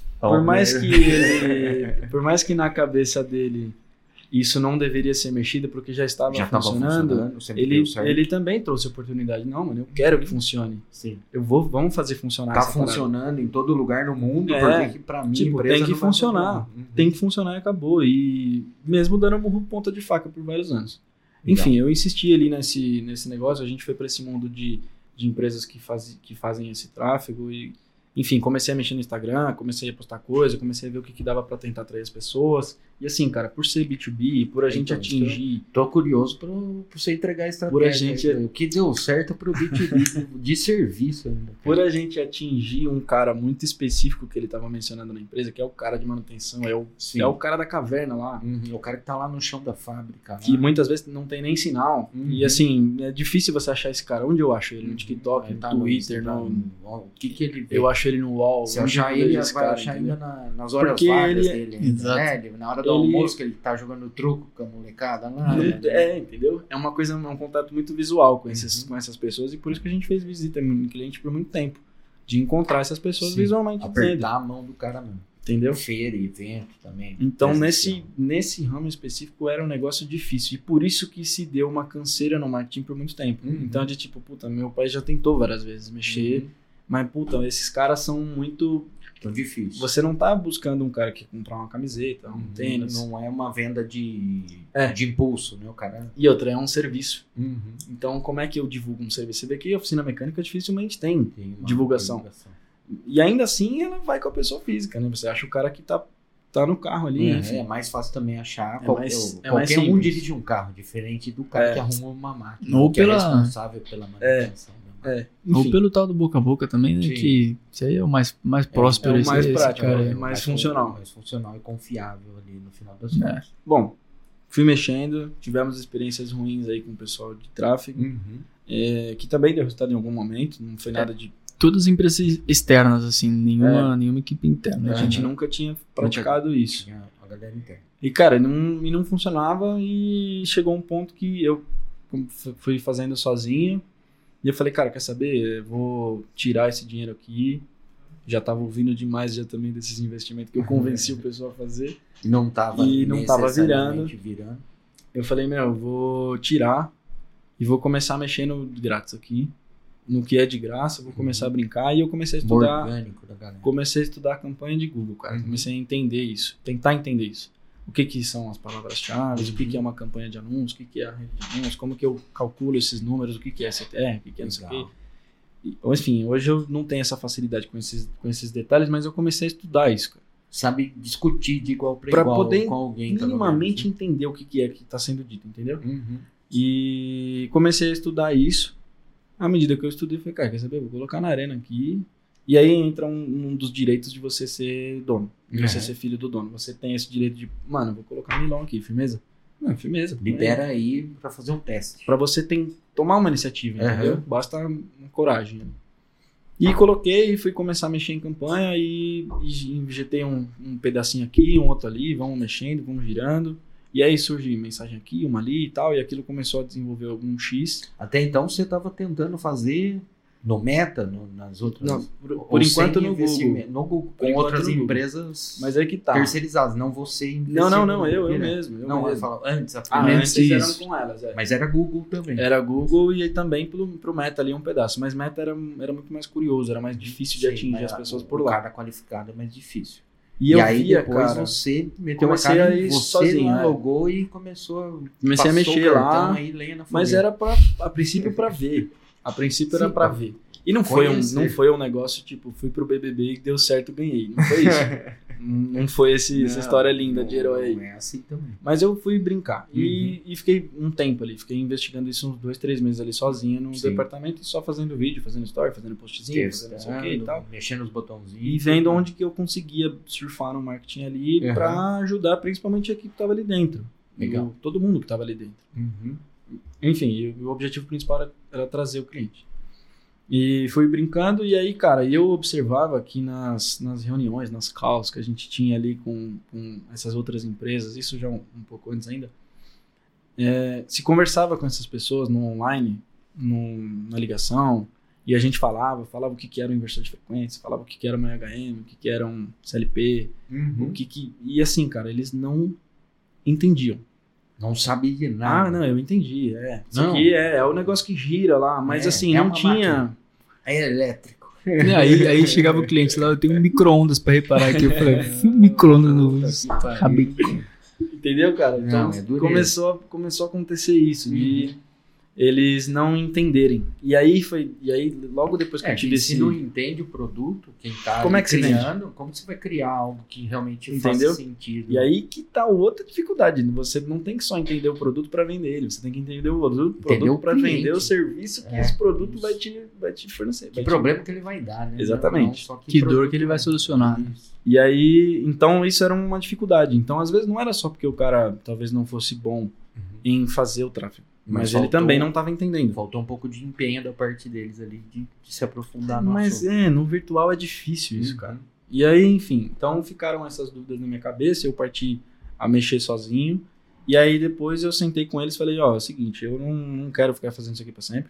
Por mais que na cabeça dele isso não deveria ser mexido porque já estava já tava funcionando, sempre ele, deu certo. ele também trouxe oportunidade. Não, mano, eu quero que funcione. Sim. Vamos fazer funcionar Tá essa parada. funcionando em todo lugar no mundo, É, porque que pra mim tipo, empresa tem que não vai funcionar. funcionar. Tem que funcionar e acabou. E mesmo dando murro ponta de faca por vários anos. Legal. Enfim, eu insisti ali nesse negócio, a gente foi para esse mundo de empresas que fazem esse tráfego e, enfim, comecei a mexer no Instagram, comecei a postar coisa, comecei a ver o que dava para tentar atrair as pessoas. E assim, cara, por ser B2B, por a gente Então, atingir... Tô curioso por você entregar a estratégia. Por a gente- O que deu certo pro B2B de serviço ainda. cara. Por a gente atingir um cara muito específico que ele estava mencionando na empresa, que é o cara de manutenção, Sim. é o cara da caverna lá, O cara que tá lá no chão da fábrica. que lá. muitas vezes não tem nem sinal. E assim, é difícil você achar esse cara. Onde eu acho ele? No TikTok, Ele no tá Twitter, O que ele vê? eu acho ele no UOL. Se onde achar eu vejo ele, esse vai cara, achar entendeu? ainda nas horas Porque vagas ele- dele. Ainda, Exato. né? Na hora do Ele- almoço, que ele tá jogando truco com a molecada lá. né? Entendeu? É uma coisa, um contato muito visual com essas pessoas e por isso que a gente fez visita em cliente por muito tempo. De encontrar essas pessoas Sim. visualmente. dizendo, Apertar a mão do cara mesmo. Entendeu? Feira, evento também. Então, Presencial. nesse ramo específico, era um negócio difícil. E por isso que se deu uma canseira no marketing por muito tempo. Uhum. Então, de tipo, puta, meu pai já tentou várias vezes mexer, mas, puta, esses caras são muito... Tão difícil. Você não tá buscando um cara que comprar uma camiseta, um tênis. Não é uma venda de É. impulso, né? O cara. E outra, é um serviço. Então, como é que eu divulgo um serviço? Você vê que a oficina mecânica dificilmente tem. Tem uma Divulgação. E ainda assim, ela vai com a pessoa física, né? Você acha o cara que tá no carro ali, enfim. É mais fácil também achar. É Qualquer mais um simples. dirige um carro, diferente do cara É. que arruma uma máquina. Ou que é pela- responsável pela manutenção. né? Ou Enfim, pelo tal do boca a boca também, né? Sim. Que isso aí é o mais próspero. é o esse mais prático, cara é. aí. mais funcional. Mais funcional e confiável ali no final das É. contas. bom, Fui mexendo, tivemos experiências ruins aí com o pessoal de tráfego, que também deu resultado em algum momento, não foi nada de... Todas empresas externas, assim, nenhuma equipe interna. A gente nunca tinha praticado isso. Tinha a galera interna. E, cara, não funcionava e chegou um ponto que eu fui fazendo sozinho. E eu falei, cara, quer saber? Eu vou tirar esse dinheiro aqui. Já tava ouvindo demais já também desses investimentos que eu convenci o pessoal a fazer. Não tava virando. Eu falei, eu vou tirar e vou começar mexendo grátis aqui. No que é de graça, eu vou começar a brincar. E eu comecei a estudar. Orgânico da galera. Comecei a estudar a campanha de Google, cara. Comecei a entender isso, tentar entender isso. O que são as palavras-chave, o que é uma campanha de anúncio, o que é a rede de anúncios, como que eu calculo esses números, o que é CTR, o que é não sei o quê. Enfim, hoje eu não tenho essa facilidade com esses detalhes, mas eu comecei a estudar isso, cara. Sabe discutir de igual para igual poder com alguém. Minimamente entender o que é que está sendo dito, entendeu? E comecei a estudar isso. À medida que eu estudei, eu falei, cara, quer saber? Vou colocar na arena aqui. E aí entra um dos direitos de você ser dono. De você ser filho do dono. Você tem esse direito de, mano, vou colocar milão aqui, firmeza? Não, firmeza. Libera aí pra fazer um teste. Pra você tomar uma iniciativa, entendeu? Basta uma coragem. E coloquei, fui começar a mexer em campanha e injetei um pedacinho aqui, um outro ali, vamos mexendo, vamos girando. E aí surge mensagem aqui, uma ali e tal, e aquilo começou a desenvolver algum X. Até então você estava tentando fazer no Meta, nas outras... Não, por enquanto no Google. No Google, com outras empresas mas aí que tá. terceirizadas, não você investir. Não, eu mesmo. Eu falo, antes, antes eram com elas. Mas era Google também. Era Google e aí também pro Meta ali um pedaço. Mas Meta era muito mais curioso, era mais difícil de atingir as pessoas por lá. O cara qualificado é mais difícil. E aí depois cara, você meteu a cara e você sozinho, logou e comecei a mexer lá, aí, mas era a princípio para ver. A princípio era para ver. E não foi um negócio tipo, fui pro BBB e deu certo, ganhei. Não foi isso. Não foi essa história linda de herói aí. Não é assim também. Mas eu fui brincar. E fiquei um tempo ali. Fiquei investigando isso uns 2-3 meses ali sozinho no departamento e só fazendo vídeo, fazendo story, fazendo postzinho, fazendo não sei o que e tal. Mexendo os botãozinhos. E vendo onde que eu conseguia surfar no marketing ali pra ajudar principalmente a equipe que tava ali dentro. Legal. Todo mundo que tava ali dentro. Enfim, o objetivo principal era trazer o cliente. E fui brincando, e aí, cara, eu observava que nas reuniões, nas calls que a gente tinha ali com essas outras empresas, isso já um pouco antes ainda, se conversava com essas pessoas no online, na ligação, e a gente falava o que era um inversor de frequência, falava o que era uma HM, o que era um CLP, e assim, cara, eles não entendiam. Não sabia de nada. Ah, não, eu entendi. Isso aqui é o negócio que gira lá, mas assim, não tinha... Máquina. É elétrico. Aí chegava o cliente lá, eu tenho um micro-ondas pra reparar aqui. Eu falei, micro-ondas no rabico. Entendeu, cara? Então começou a acontecer isso, de eles não entenderem. E aí logo depois que eu tive se não entende o produto, quem tá como é que criando, como você vai criar algo que realmente faça sentido? E aí que tá outra dificuldade. Você não tem que só entender o produto para vender ele, você tem que entender o produto para vender o serviço que esse produto vai te fornecer. Que problema que ele vai dar, né? Exatamente. Não, que dor que ele vai solucionar. E aí, então isso era uma dificuldade. Então às vezes não era só porque o cara talvez não fosse bom em fazer o tráfego. Mas ele também não estava entendendo. Faltou um pouco de empenho da parte deles ali de se aprofundar no assunto. Mas no virtual é difícil isso, cara. E aí, enfim, então ficaram essas dúvidas na minha cabeça, eu parti a mexer sozinho. E aí depois eu sentei com eles e falei, é o seguinte, eu não quero ficar fazendo isso aqui para sempre.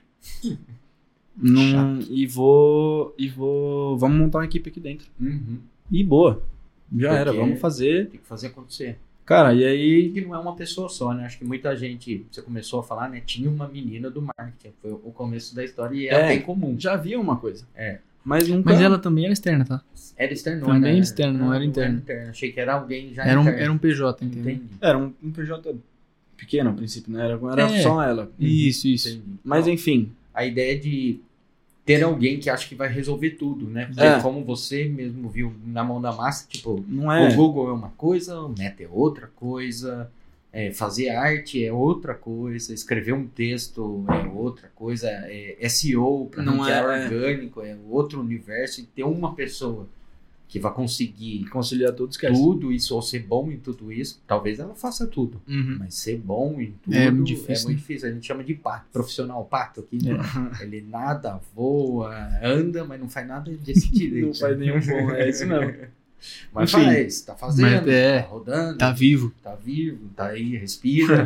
Vamos montar uma equipe aqui dentro. E boa. Vamos fazer. Tem que fazer acontecer. Cara, e aí... Que não é uma pessoa só, né? Acho que muita gente, você começou a falar, né? Tinha uma menina do marketing. Foi o começo da história e é bem comum. Já havia uma coisa. Mas ela também era externa, tá? Era externa, não era? Também externa, não era interna. Achei que era alguém já era um PJ, entendeu? Entendi. Era um PJ pequeno, a princípio, né? Era só ela. Isso. Entendi. Mas, enfim... A ideia de ter alguém que acha que vai resolver tudo, né? Como você mesmo viu na mão da massa, tipo, o Google é uma coisa, o Meta é outra coisa, fazer arte é outra coisa, escrever um texto é outra coisa, SEO, para não é orgânico, é outro universo, e ter uma pessoa que vai conseguir Conciliar tudo, esquece. tudo isso, ou ser bom em tudo isso, talvez ela faça tudo. Uhum. Mas ser bom em tudo É muito difícil, né? A gente chama de pato, profissional pato aqui. Ele nada, voa, anda, mas não faz nada desse direito. Não faz nenhum bom, é isso não. Mas Enfim. faz, tá fazendo, Mas tá rodando, Tá vivo. tá vivo, tá aí, respira,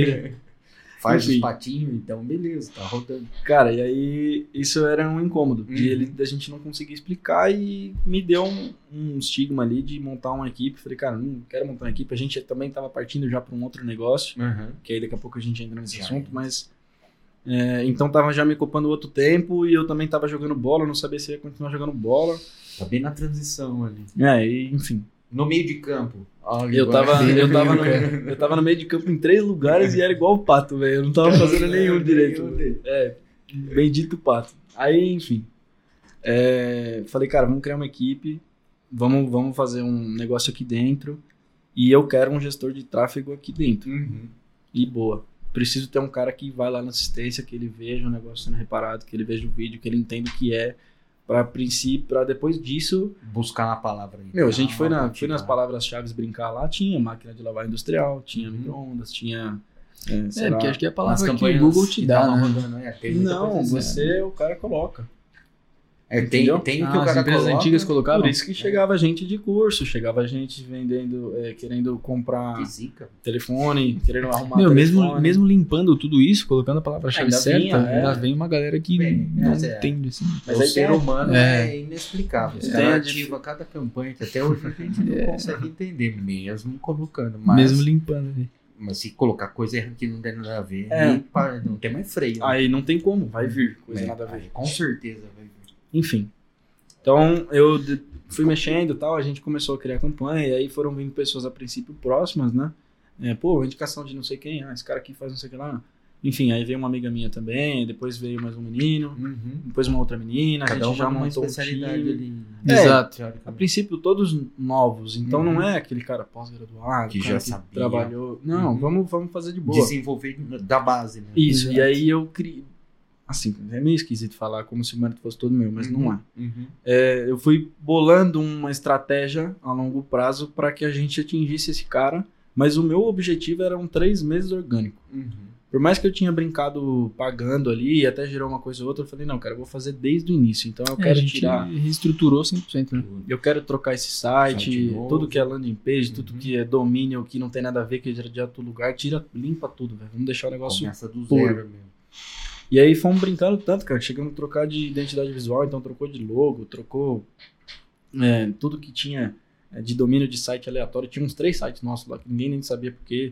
faz Enfim. os patinhos, então beleza, tá rodando. Cara, e aí isso era um incômodo da gente não conseguir explicar e me deu um estigma ali de montar uma equipe. Falei, cara, não quero montar uma equipe. A gente também tava partindo já para um outro negócio, que aí daqui a pouco a gente entra nesse assunto, mas então tava já me ocupando outro tempo e eu também tava jogando bola, não sabia se ia continuar jogando bola. Tá bem na transição ali. E, enfim. No meio de campo. Eu tava no meio de campo em 3 lugares e era igual o Pato, velho. Eu não tava fazendo nenhum direito. Bendito Pato. Aí, enfim. Falei, cara, vamos criar uma equipe. Vamos fazer um negócio aqui dentro. E eu quero um gestor de tráfego aqui dentro. E boa. Preciso ter um cara que vai lá na assistência, que ele veja o negócio sendo reparado, que ele veja o vídeo, que ele entenda o que é. Pra depois disso... Buscar uma palavra aí. Meu, a gente foi nas palavras-chave brincar lá, tinha máquina de lavar industrial, tinha micro-ondas, tinha... Porque acho que é a palavra que o campanhas Google te que dá, tavam né? rodando, tem muita Não, coisa assim. o cara coloca. Tem o que o As cara empresas coloca. antigas colocavam. Por isso que chegava gente de curso, chegava gente vendendo, querendo comprar Que zica. telefone, querendo arrumar Meu, telefone. mesmo limpando tudo isso, colocando a palavra-chave Ainda certa, vinha, ainda vem uma galera que não entende, assim. Mas Mas o aí ser tem- humano é inexplicável. Os Tem caras a ativam cada campanha que até hoje a gente não consegue entender, mesmo colocando. Mas, Mesmo limpando ali. mas se colocar coisa que não tem nada a ver, não tem mais freio. né? Aí não tem como, vai vir coisa É, nada a ver. aí com certeza vai vir. Enfim. Então, eu fui mexendo e tal, a gente começou a criar campanha, e aí foram vindo pessoas a princípio próximas, né? Indicação de não sei quem, esse cara aqui faz não sei o que lá. Enfim, aí veio uma amiga minha também, depois veio mais um menino, depois uma outra menina, a Cada gente um já numa montou um especialidade time. ali. Exato. A teoricamente. princípio, todos novos, então não é aquele cara pós-graduado, Que cara já sabia. trabalhou. Não, Uhum. vamos fazer de boa. Desenvolver da base, né? Isso, Exato. e aí eu criei. Assim, é meio esquisito falar como se o mérito fosse todo meu, mas não é. Eu fui bolando uma estratégia a longo prazo para que a gente atingisse esse cara, mas o meu objetivo eram 3 meses orgânico. Por mais que eu tinha brincado pagando ali e até gerou uma coisa ou outra, eu falei, não, cara, eu vou fazer desde o início. Então eu A quero gente tirar. reestruturou 100%, né? Eu quero trocar esse site, Site novo. tudo que é landing page, tudo que é domínio, que não tem nada a ver, que é de outro lugar, limpa tudo, velho. Vamos deixar o negócio. Começa do puro. zero mesmo. E aí fomos brincando tanto, cara, chegamos a trocar de identidade visual, então trocou de logo, trocou tudo que tinha de domínio de site aleatório. Tinha uns 3 sites nossos lá que ninguém nem sabia por quê.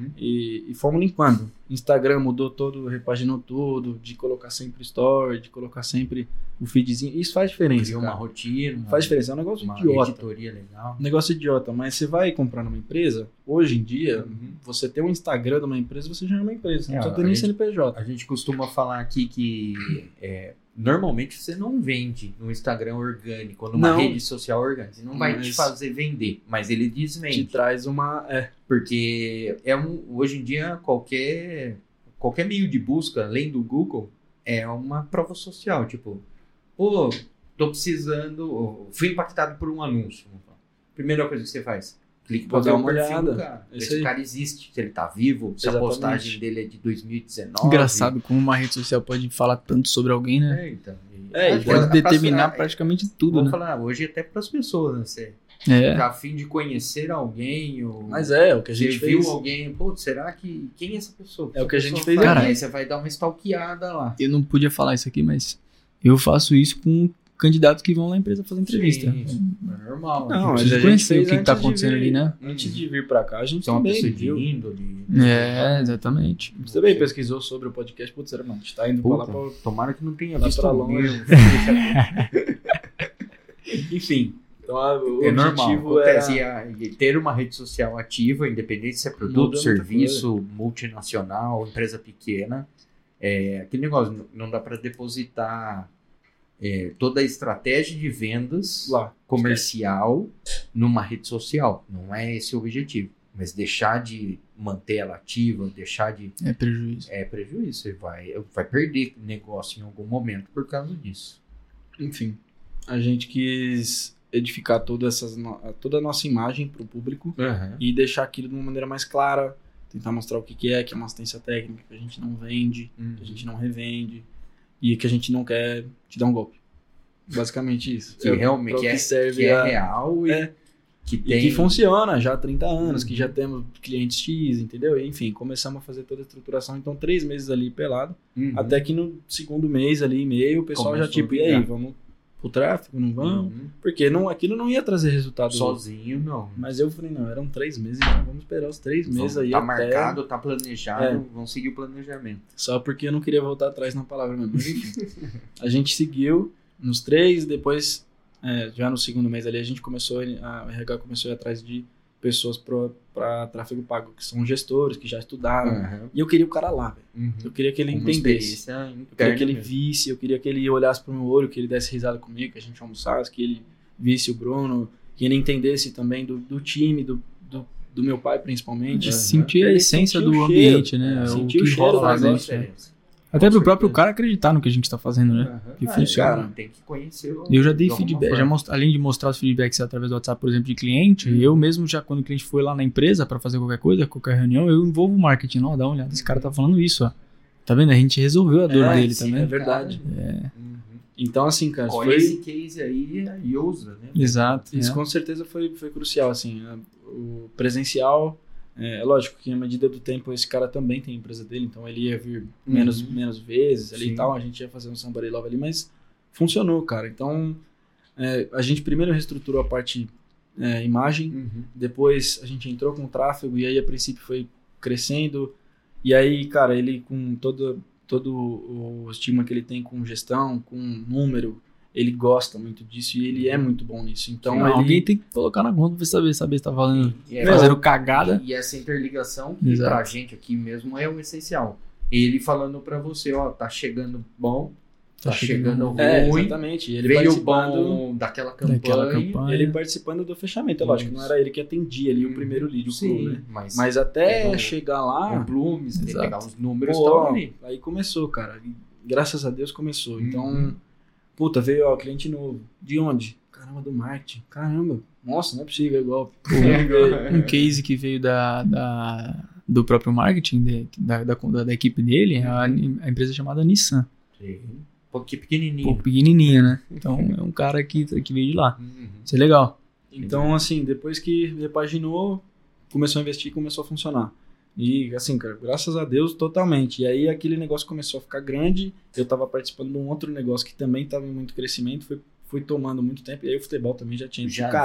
E fomos limpando. Instagram mudou todo, repaginou tudo, de colocar sempre story, de colocar sempre o feedzinho. Isso faz diferença, Criou uma cara. rotina. Faz diferença, é um negócio Uma idiota. editoria legal. Um negócio idiota, mas você vai comprar numa empresa, hoje em dia, você tem um Instagram de uma empresa, você já é uma empresa, não precisa ter nem CNPJ. A gente costuma falar aqui que normalmente você não vende no Instagram orgânico, numa Não. rede social orgânica. Você não vai te Mas- fazer vender, mas ele desvende. Te traz uma... Porque hoje em dia qualquer meio de busca, além do Google, é uma prova social. Tipo, pô, tô precisando, fui impactado por um anúncio. Primeira coisa que você faz, clique Vou pra dar ver o uma perfil olhada. do cara. Isso Esse aí. cara existe, se ele tá vivo, se a Exatamente. postagem dele é de 2019. Engraçado como uma rede social pode falar tanto sobre alguém, né? Então. E Pode determinar praticamente tudo, Vou né? falar, hoje até pras pessoas, né? Você É. tá a fim de conhecer alguém, ou Mas o que a você gente viu fez... alguém, pô, será que... Quem é essa pessoa? É o que a gente Essa fez pessoa aqui. faz? Aí você vai dar uma stalkeada lá. Eu não podia falar isso aqui, mas eu faço isso com candidatos que vão lá na empresa fazer entrevista. Sim, é normal. Não, mas Preciso a gente conhecer fez o que tá antes de acontecendo vir- ali, né? Antes de vir pra cá, a gente Você é uma também pessoa de viu. índole. Exatamente. Você também pesquisou sobre o podcast, putz, não, a gente tá indo pra lá Puta, pra... tomara que não tenha Lá visto pra o longe. meu. Enfim, então o É normal. objetivo Acontece, era... e ter uma rede social ativa, independente se é produto, Muda muita serviço, multinacional, empresa pequena, aquele negócio, não dá para depositar toda a estratégia de vendas Lá. comercial numa rede social. Não é esse o objetivo. Mas deixar de manter ela ativa, deixar de... É prejuízo. É prejuízo. Você vai perder negócio em algum momento por causa disso. Enfim, a gente quis edificar toda a nossa imagem para o público e deixar aquilo de uma maneira mais clara, tentar mostrar o que é uma assistência técnica, que a gente não vende, que a gente não revende e que a gente não quer te dar um golpe. Basicamente isso. Que realmente que é real e que funciona já há 30 anos, que já temos clientes X, entendeu? E, enfim, começamos a fazer toda a estruturação, então 3 meses ali pelado, até que no segundo mês ali e meio o pessoal já tipo, e aí, vamos pro tráfego, não vamos? Porque aquilo não ia trazer resultado sozinho, não. Mas eu falei, não, eram 3 meses, então vamos esperar os 3 meses aí. Tá marcado, tá planejado, vamos seguir o planejamento. Só porque eu não queria voltar atrás na palavra mesmo. Mas enfim, a gente seguiu nos 3, depois, já no segundo mês ali, a RH começou a ir atrás de pessoas para tráfego pago, que são gestores, que já estudaram. E eu queria o cara lá, velho. Eu queria que ele entendesse. Eu queria que ele visse, eu queria que ele olhasse pro meu olho, que ele desse risada comigo, que a gente almoçasse, que ele visse o Bruno, que ele entendesse também do time, do meu pai, principalmente. Sentir a essência do ambiente, né? Sentir o cheiro da gente. Até pro próprio cara acreditar no que a gente tá fazendo, né? Que funciona. Cara, tem que conhecer. Eu já dei feedback, além de mostrar os feedbacks através do WhatsApp, por exemplo, de cliente, eu mesmo já, quando o cliente foi lá na empresa pra fazer qualquer coisa, qualquer reunião, eu envolvo o marketing. Não, dá uma olhada, esse cara tá falando isso, ó. Tá vendo? A gente resolveu a dor dele também. É verdade. Então, assim, cara, olha esse case aí e usa, né? Exato. Isso com certeza foi crucial, assim. O presencial... lógico que à medida do tempo esse cara também tem a empresa dele, então ele ia vir menos vezes ali e tal, a gente ia fazer um somebody love ali, mas funcionou, cara. Então a gente primeiro reestruturou a parte imagem, depois a gente entrou com o tráfego e aí a princípio foi crescendo e aí, cara, ele com todo o estigma que ele tem com gestão, com número, ele gosta muito disso e ele é muito bom nisso. Então alguém tem que colocar na conta pra saber se tá valendo, fazendo cagada. E essa interligação, que pra gente aqui mesmo é o essencial. Ele falando pra você, ó, tá chegando bom, tá chegando ruim. Exatamente. Ele veio bom daquela campanha. Ele participando do fechamento. É lógico que não era ele que atendia ali o primeiro lead, o clube, né? Mas até chegar lá... O Blooms, pegar os números estão ali. Aí começou, cara. E, graças a Deus começou. Então... Puta, veio, cliente novo. De onde? Caramba, do marketing. Caramba. Nossa, não é possível, é golpe. Um case que veio do próprio marketing, da equipe dele, é a empresa chamada Nissan. Sim. Pouquinho pequenininho. Pequenininha, né? Então, é um cara que veio de lá. Isso é legal. Então, assim, depois que repaginou, começou a investir e começou a funcionar. E assim, cara, graças a Deus, totalmente. E aí aquele negócio começou a ficar grande. Eu tava participando de um outro negócio que também tava em muito crescimento. Foi tomando muito tempo. E aí o futebol também já tinha ido. Já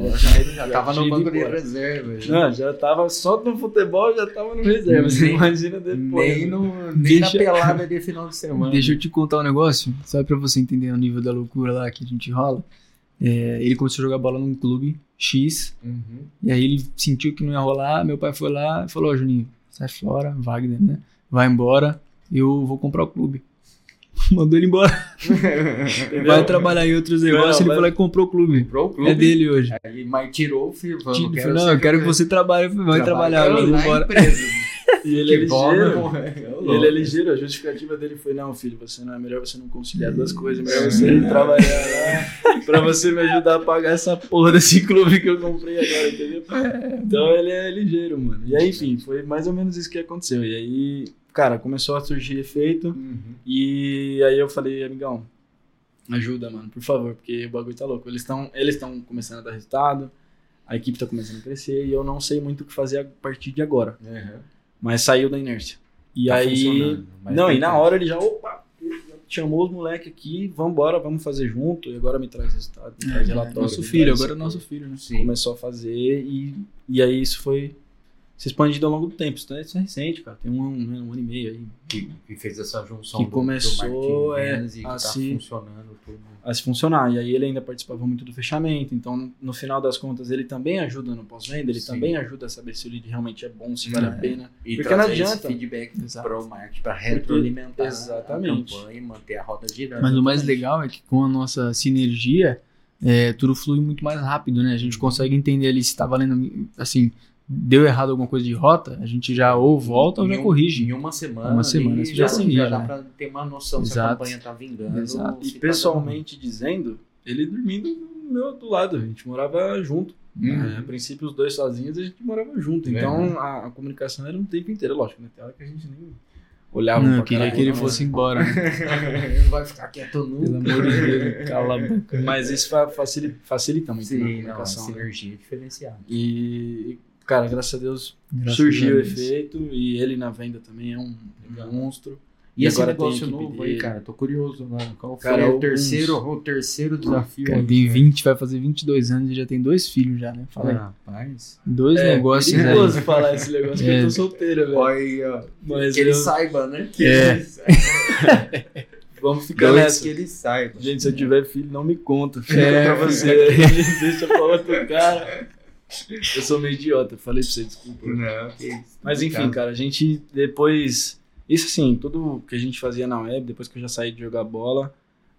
tava no banco de reserva. Não, já tava só no futebol, já tava no reserva. Você imagina depois. Nem na pelada de final de semana. Deixa eu te contar um negócio. Sabe, pra você entender o nível da loucura lá que a gente rola? Ele começou a jogar bola num clube X, e aí ele sentiu que não ia rolar, meu pai foi lá e falou, Juninho, sai fora, Wagner, né? Vai embora, eu vou comprar o clube. Mandou ele embora. Vai trabalhar em outros negócios, ele foi lá e comprou o clube. É dele hoje. Aí, mas tirou o filho. Eu quero que você trabalhe, vai trabalhar, eu vou embora. E ele é ligeiro. Ele é ligeiro. A justificativa dele foi, não, filho, é melhor você não conciliar duas coisas, é melhor você ir trabalhar lá pra você me ajudar a pagar essa porra desse clube que eu comprei agora, entendeu? Então ele é ligeiro, mano. E aí, enfim, foi mais ou menos isso que aconteceu. E aí, cara, começou a surgir efeito. E aí eu falei, amigão, ajuda, mano, por favor, porque o bagulho tá louco. Eles estão começando a dar resultado, a equipe tá começando a crescer e eu não sei muito o que fazer a partir de agora. Mas saiu da inércia. E aí... Não, e na hora ele já... Opa! Chamou os moleques aqui, vambora, vamos fazer junto. E agora me traz resultado, me traz relatório. Nosso filho, agora é nosso filho, né? Sim. Começou a fazer e aí isso foi se expandindo ao longo do tempo. Isso é recente, cara. Tem um ano e meio aí. Que fez essa junção que começou e tá funcionando tudo. A se funcionar. E aí ele ainda participava muito do fechamento. Então, no final das contas, ele também ajuda no pós-venda. Ele também ajuda a saber se o lead realmente é bom, se vale a pena. E porque não adianta. Esse feedback para o marketing, para retroalimentar a campanha e manter a roda girando. Mas o mais legal é que com a nossa sinergia, tudo flui muito mais rápido, né? A gente consegue entender ali se está valendo, assim... Deu errado alguma coisa de rota, a gente já ou volta ou já corrige. Em uma semana você já corrige. Já dá pra ter uma noção se a campanha tá vingando. E pessoalmente dizendo, ele dormindo meu do lado, a gente morava junto. A princípio, os dois sozinhos, a gente morava junto. Então, a comunicação era um tempo inteiro, lógico, né? Tem hora que a gente nem olhava Não, pra eu queria que ele fosse embora. Né? Não vai ficar quieto nunca. Pelo amor de Deus, cala a boca. Mas isso facilita muito a comunicação. Sim, sinergia diferenciada. E, cara, graças a Deus, Graças surgiu a o Deus. efeito. E ele na venda também é um monstro. E esse agora tem a negócio equipe novo aí, dele. cara, tô curioso, né? Qual foi Cara, o terceiro desafio? Cara, aí, tem né? 20, vai fazer 22 anos e já tem 2 filhos já, né? Fala aí. Rapaz. 2 negócios aí. perigoso falar esse negócio, porque eu tô solteiro, velho. Olha aí, ó. Mas Que ele eu- saiba, né? Que É. ele saiba. Vamos ficar Dois nessa. que ele saiba. Gente, se eu tiver filho, não me conta. Fica É. pra você. Deixa pra outro cara. Eu sou meio idiota, falei pra você, desculpa. Não, que isso. Mas enfim, cara, a gente depois... Isso assim, tudo que a gente fazia na web, depois que eu já saí de jogar bola,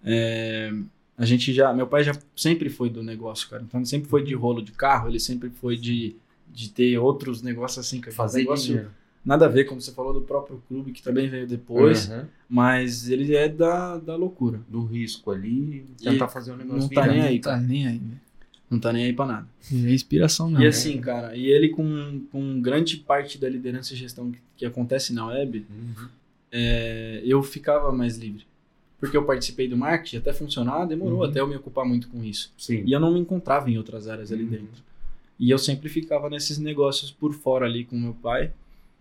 a gente já... Meu pai já sempre foi do negócio, cara. Então ele sempre foi de rolo de carro, ele sempre foi de ter outros negócios assim. Que Fazer negócio, dinheiro. nada a ver, como você falou, do próprio clube, que também veio depois. Aham. Mas ele é da loucura. Do risco ali, tentar fazer um negócio não tá virar. nem aí, Não tá nem aí, velho. Não tá nem aí pra nada. É inspiração mesmo. E assim, cara, e ele com grande parte da liderança e gestão que acontece na web, Uhum. eu ficava mais livre. Porque eu participei do marketing, até funcionar, demorou até eu me ocupar muito com isso. Sim. E eu não me encontrava em outras áreas ali Uhum. dentro. E eu sempre ficava nesses negócios por fora ali com meu pai.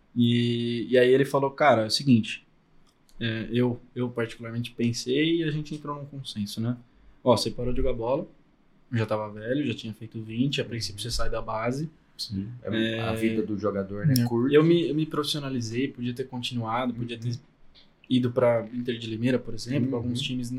E aí ele falou, cara, é o seguinte, eu particularmente pensei e a gente entrou num consenso, né? Ó, você parou de jogar bola, eu já tava velho, já tinha feito 20, a princípio você sai da base. Sim. A vida do jogador, né? É. Curta. Eu me profissionalizei, podia ter continuado, podia ter ido para Inter de Limeira, por exemplo, Uhum. alguns times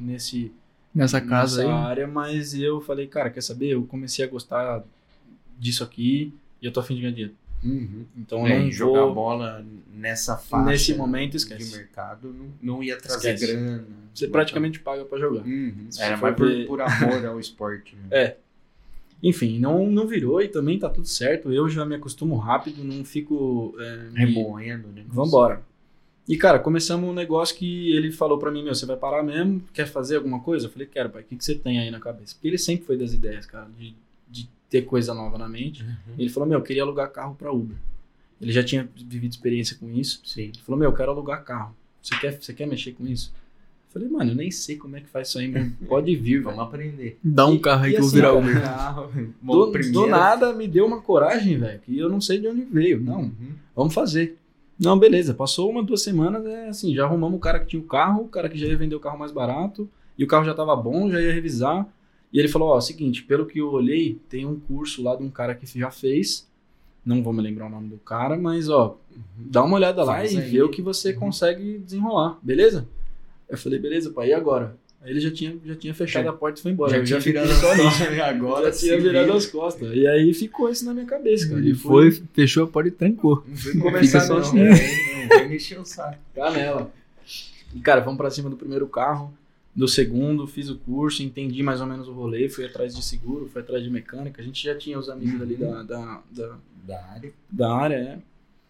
Nessa casa nessa aí. área, mas eu falei, cara, quer saber? Eu comecei a gostar disso aqui e eu tô a fim de ganhar dinheiro. Uhum. Então eu não E jogar vou... bola nessa faixa Nesse momento, de esquece. mercado não ia trazer Esquece. grana. Você praticamente paga para jogar. Uhum. Se Era for mais ver- por amor ao esporte. Né? Enfim, não virou e também tá tudo certo. Eu já me acostumo rápido, não fico... Remoendo, né? Vambora. E, cara, começamos um negócio que ele falou pra mim, você vai parar mesmo? Quer fazer alguma coisa? Eu falei, quero, pai, o que você tem aí na cabeça? Porque ele sempre foi das ideias, cara, de ter coisa nova na mente. Ele falou, eu queria alugar carro pra Uber. Ele já tinha vivido experiência com isso. Sim. Ele falou, eu quero alugar carro. Você quer mexer com isso? Eu falei, mano, eu nem sei como é que faz isso aí, mas pode vir, Vamos velho. aprender. Dá um carro aí e que eu vou assim, virar cara, Uber. Do nada me deu uma coragem, velho, que eu não sei de onde veio. Não, Uhum. vamos fazer. Não, beleza. Passou 1-2 semanas, assim, já arrumamos o cara que tinha o carro, o cara que já ia vender o carro mais barato, e o carro já tava bom, já ia revisar. E ele falou, seguinte, pelo que eu olhei, tem um curso lá de um cara que já fez, não vou me lembrar o nome do cara, mas, dá uma olhada lá Faz e aí. vê o que você consegue desenrolar, beleza? Eu falei, beleza, pai, e agora? Aí ele já tinha fechado a porta e foi embora. Eu já tinha fiquei virado só nisso. agora Já tinha virado as costas. E aí ficou isso na minha cabeça, cara. Ele foi, fechou a porta e trancou. Não foi começar Fica não, só né? Não vai mexer o saco. Canela. E, cara, vamos pra cima do primeiro carro, do segundo, fiz o curso, entendi mais ou menos o rolê, fui atrás de seguro, fui atrás de mecânica. A gente já tinha os amigos ali Da área. da área,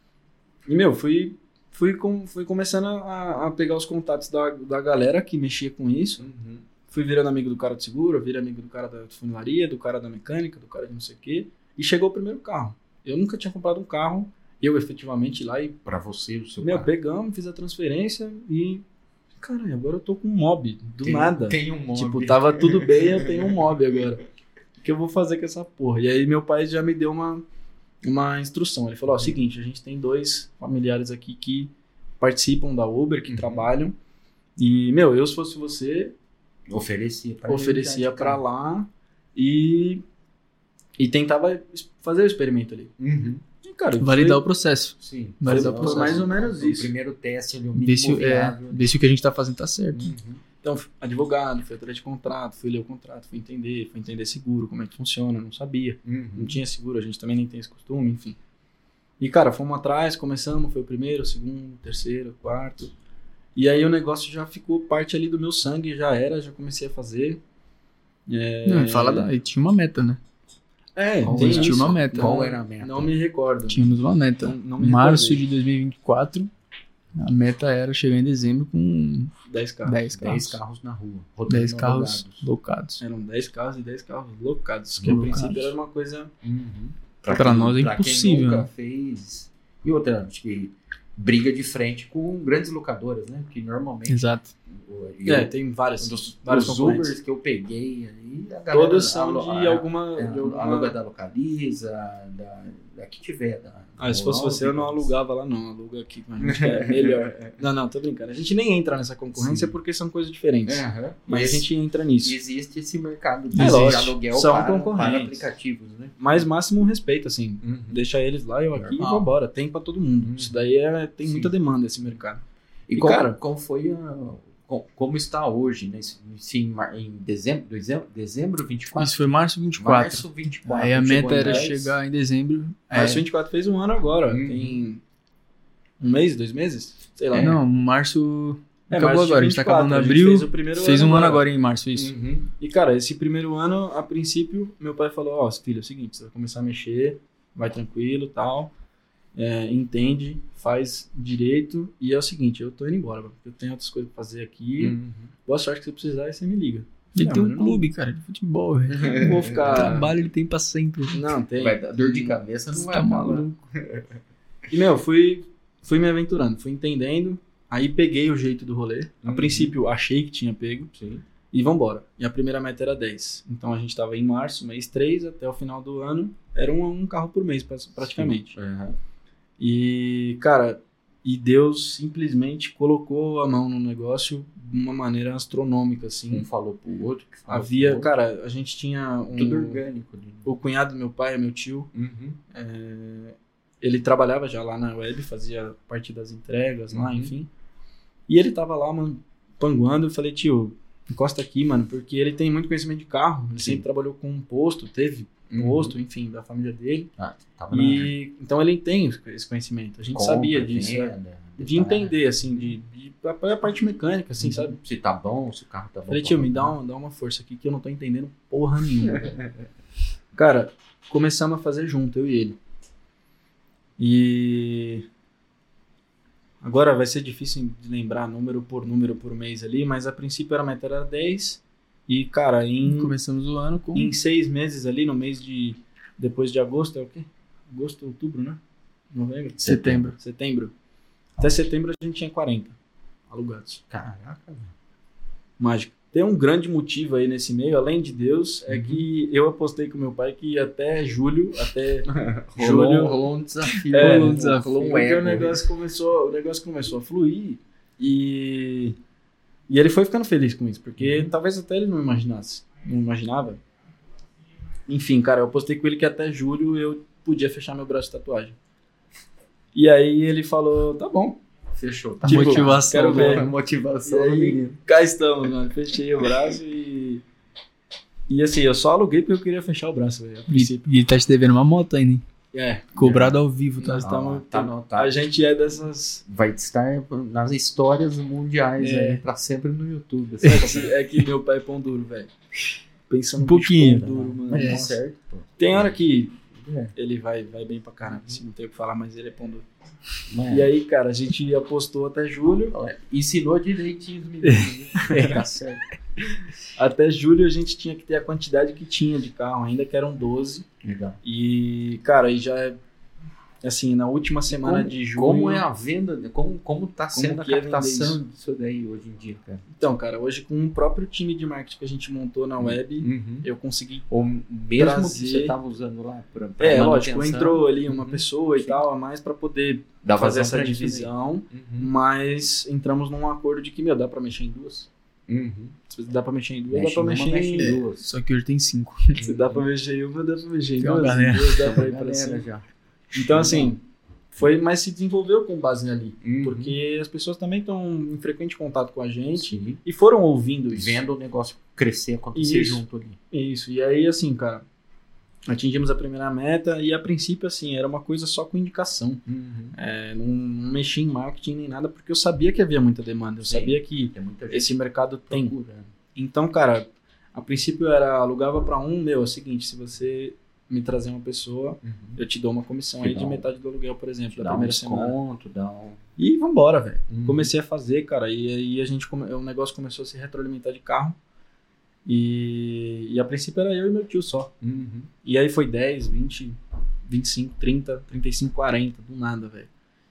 E, fui começando a pegar os contatos da galera que mexia com isso. Uhum. Fui virando amigo do cara de seguro, virei amigo do cara da funilaria, do cara da mecânica, do cara de não sei o quê. E chegou o primeiro carro. Eu nunca tinha comprado um carro, eu efetivamente lá e Pra você, o seu Meu, carro. pegamos, fiz a transferência e... Cara, agora eu tô com um mob, do nada. Tem um mob. Tipo, tava tudo bem, eu tenho um mob agora. O que eu vou fazer com essa porra? E aí meu pai já me deu uma instrução. Ele falou, seguinte, a gente tem 2 familiares aqui que participam da Uber, que trabalham. E, eu se fosse você, oferecia pra lá e tentava fazer o experimento ali. Uhum. E, cara, Validar o processo. Sim. Validar o Foi processo. mais ou menos O isso. primeiro teste ali, o Ver se, mínimo viável. ver se o que a gente tá fazendo tá certo. Uhum. Então, advogado, fui atrás de contrato, fui ler o contrato, fui entender seguro, como é que funciona, não sabia. Não Uhum. tinha seguro, a gente também nem tem esse costume, enfim. E, cara, fomos atrás, começamos, foi o primeiro, o segundo, o terceiro, o quarto. E aí o negócio já ficou parte ali do meu sangue, já comecei a fazer. Não, fala e tinha uma meta, né? Tem tinha isso. uma meta. Qual era a meta? Não me recordo. Tínhamos uma meta. Não me Março recordei. de 2024, A meta era chegar em dezembro com 10 carros. 10 10 carros. carros na rua. 10 rodando carros alugados. locados. Eram 10 carros e 10 carros locados. Que a Locados. princípio era uma coisa... Pra nós é pra impossível, Quem nunca né? fez. E outra, acho que briga de frente com grandes locadoras, né? Porque normalmente. Exato. tem vários Dos concorrentes. Ubers que eu peguei aí, a galera Todos são de alguma... É, de alguma... aluga da Localiza, da que tiver. se fosse você, eu não alugava lá não. Aluga aqui com a gente, que é melhor. Não, tô brincando. A gente nem entra nessa concorrência porque são coisas diferentes. Mas a gente entra nisso. Existe esse mercado de lógico, aluguel são para concorrentes. aplicativos, né? Mas máximo respeito, assim. Uhum. Deixa eles lá, eu aqui Normal. e vambora. Tem pra todo mundo. Isso daí tem Sim. muita demanda, esse mercado. E como foi como está hoje, né? Em dezembro 24? Isso foi março 24. Março 24. Aí a chegou meta em era 10. chegar em dezembro. Março 24 fez um ano agora. Tem um mês, 2 meses? Sei lá. Não, março... Acabou março de agora, a gente tá 24, acabando a gente abril. fez o primeiro Fez ano um ano agora. agora em março, isso. Uhum. E, cara, esse primeiro ano, a princípio, meu pai falou, filho, é o seguinte, você vai começar a mexer, vai tranquilo, tal, entende, faz direito, e é o seguinte, eu tô indo embora, porque eu tenho outras coisas pra fazer aqui, Uhum. boa sorte que você precisar, aí você me liga. Ele tem um mano, não- clube, cara, de futebol, velho. Não vou O ficar... trabalho ele tem pra sempre. Não, tem. Vai dar dor de cabeça, não Você vai tá acabar. maluco. E, fui me aventurando, fui entendendo, aí peguei o jeito do rolê. A princípio, achei que tinha pego. Sim. E vambora. E a primeira meta era 10. Então a gente tava em março, mês 3, até o final do ano. Era um carro por mês, praticamente. Uhum. E, cara, Deus simplesmente colocou a mão no negócio de uma maneira astronômica, assim. Um falou pro outro. Que falou Havia, pro outro. cara, a gente tinha Tudo orgânico. Né? o cunhado do meu pai, meu tio, Uhum. ele trabalhava já lá na web, fazia parte das entregas lá, Uhum. enfim. E ele tava lá, mano, panguando. Eu falei, tio, encosta aqui, mano, porque ele tem muito conhecimento de carro. Ele Sim. sempre trabalhou com um posto, teve Uhum. posto, enfim, da família dele. Tava na E então ele tem esse conhecimento. A gente compra, sabia disso, né? venda, De entender, assim, de a parte mecânica, assim, sabe? Se tá bom, se o carro tá bom. Falei, tio, me dá uma força aqui que eu não tô entendendo porra nenhuma. velho. Cara, começamos a fazer junto, eu e ele. E agora vai ser difícil de lembrar número por mês ali, mas a princípio a meta era 10. E, cara, Começamos o ano com... em 6 meses ali, no mês de... Depois de agosto, é o quê? Agosto, outubro, né? Novembro? Setembro. Até setembro a gente tinha 40 alugados. Caraca, velho. Mágico. Tem um grande motivo aí nesse meio, além de Deus, é que eu apostei com meu pai que até julho, Rolou um desafio. Rolou um desafio. Rolou um porque ego. o negócio começou a fluir e ele foi ficando feliz com isso, porque talvez até ele não imaginava. Enfim, cara, eu apostei com ele que até julho eu podia fechar meu braço de tatuagem. E aí ele falou, tá bom. Fechou. Tá Tipo, motivação. quero ver. Motivação E do aí, menino. cá estamos, mano. Fechei o braço e assim, eu só aluguei porque eu queria fechar o braço, velho, a princípio. E ele tá te devendo uma moto ainda, hein? Cobrado ao vivo, tá? Nós estamos... tá anotado. A gente é dessas... Vai estar nas histórias mundiais É. aí, pra sempre no YouTube. assim. É que meu pai é pão duro, velho. Pensando Um pouquinho. Pão duro, mano. Mas tá Nossa. certo, pô. Tem hora que É. ele vai bem pra caramba, assim, não tem o que falar, mas ele é pão duro. Mas- E aí, cara, a gente apostou até julho. Ensinou direitinho os meninos. Né? Tá certo. Até julho a gente tinha que ter a quantidade que tinha de carro, ainda que eram 12. Legal. E, cara, aí já é... Assim, na última semana de julho... Como é a venda? Como tá sendo a que é captação vender disso daí hoje em dia, cara? Então, cara, hoje com o próprio time de marketing que a gente montou na web, Uhum. eu consegui... Ou mesmo que Trazer- você tava usando lá pra lógico, manutenção, entrou ali uma Uhum. pessoa e Sim. tal, a mais pra poder dá fazer vazão essa pra isso divisão, daí. Uhum. mas entramos num acordo de que, dá pra mexer em duas. Uhum. Se dá pra mexer em duas, Mexe dá pra em uma, mexer mexe em em duas. duas. Só que hoje tem 5. Se dá pra mexer em uma, dá pra mexer em Tem uma duas. galera. Em duas dá pra ir pra Galera cima. já. Então, assim, mas se desenvolveu com base ali. Uhum. Porque as pessoas também estão em frequente contato com a gente Sim. e foram ouvindo isso. Vendo o negócio crescer, acontecer Isso. junto ali. Isso, e aí assim, cara, atingimos a primeira meta e a princípio, assim, era uma coisa só com indicação. Não mexi em marketing nem nada, porque eu sabia que havia muita demanda, eu Sim. sabia que Tem muita gente esse mercado tem. procurando. Então, cara, a princípio era, alugava pra um, é o seguinte, se você me trazer uma pessoa, eu te dou uma comissão aí de metade do aluguel, por exemplo, da primeira semana. E vambora, velho. Comecei a fazer, cara, e aí o negócio começou a se retroalimentar de carro. E a princípio era eu e meu tio só. E aí foi 10, 20, 25, 30, 35, 40, do nada, velho.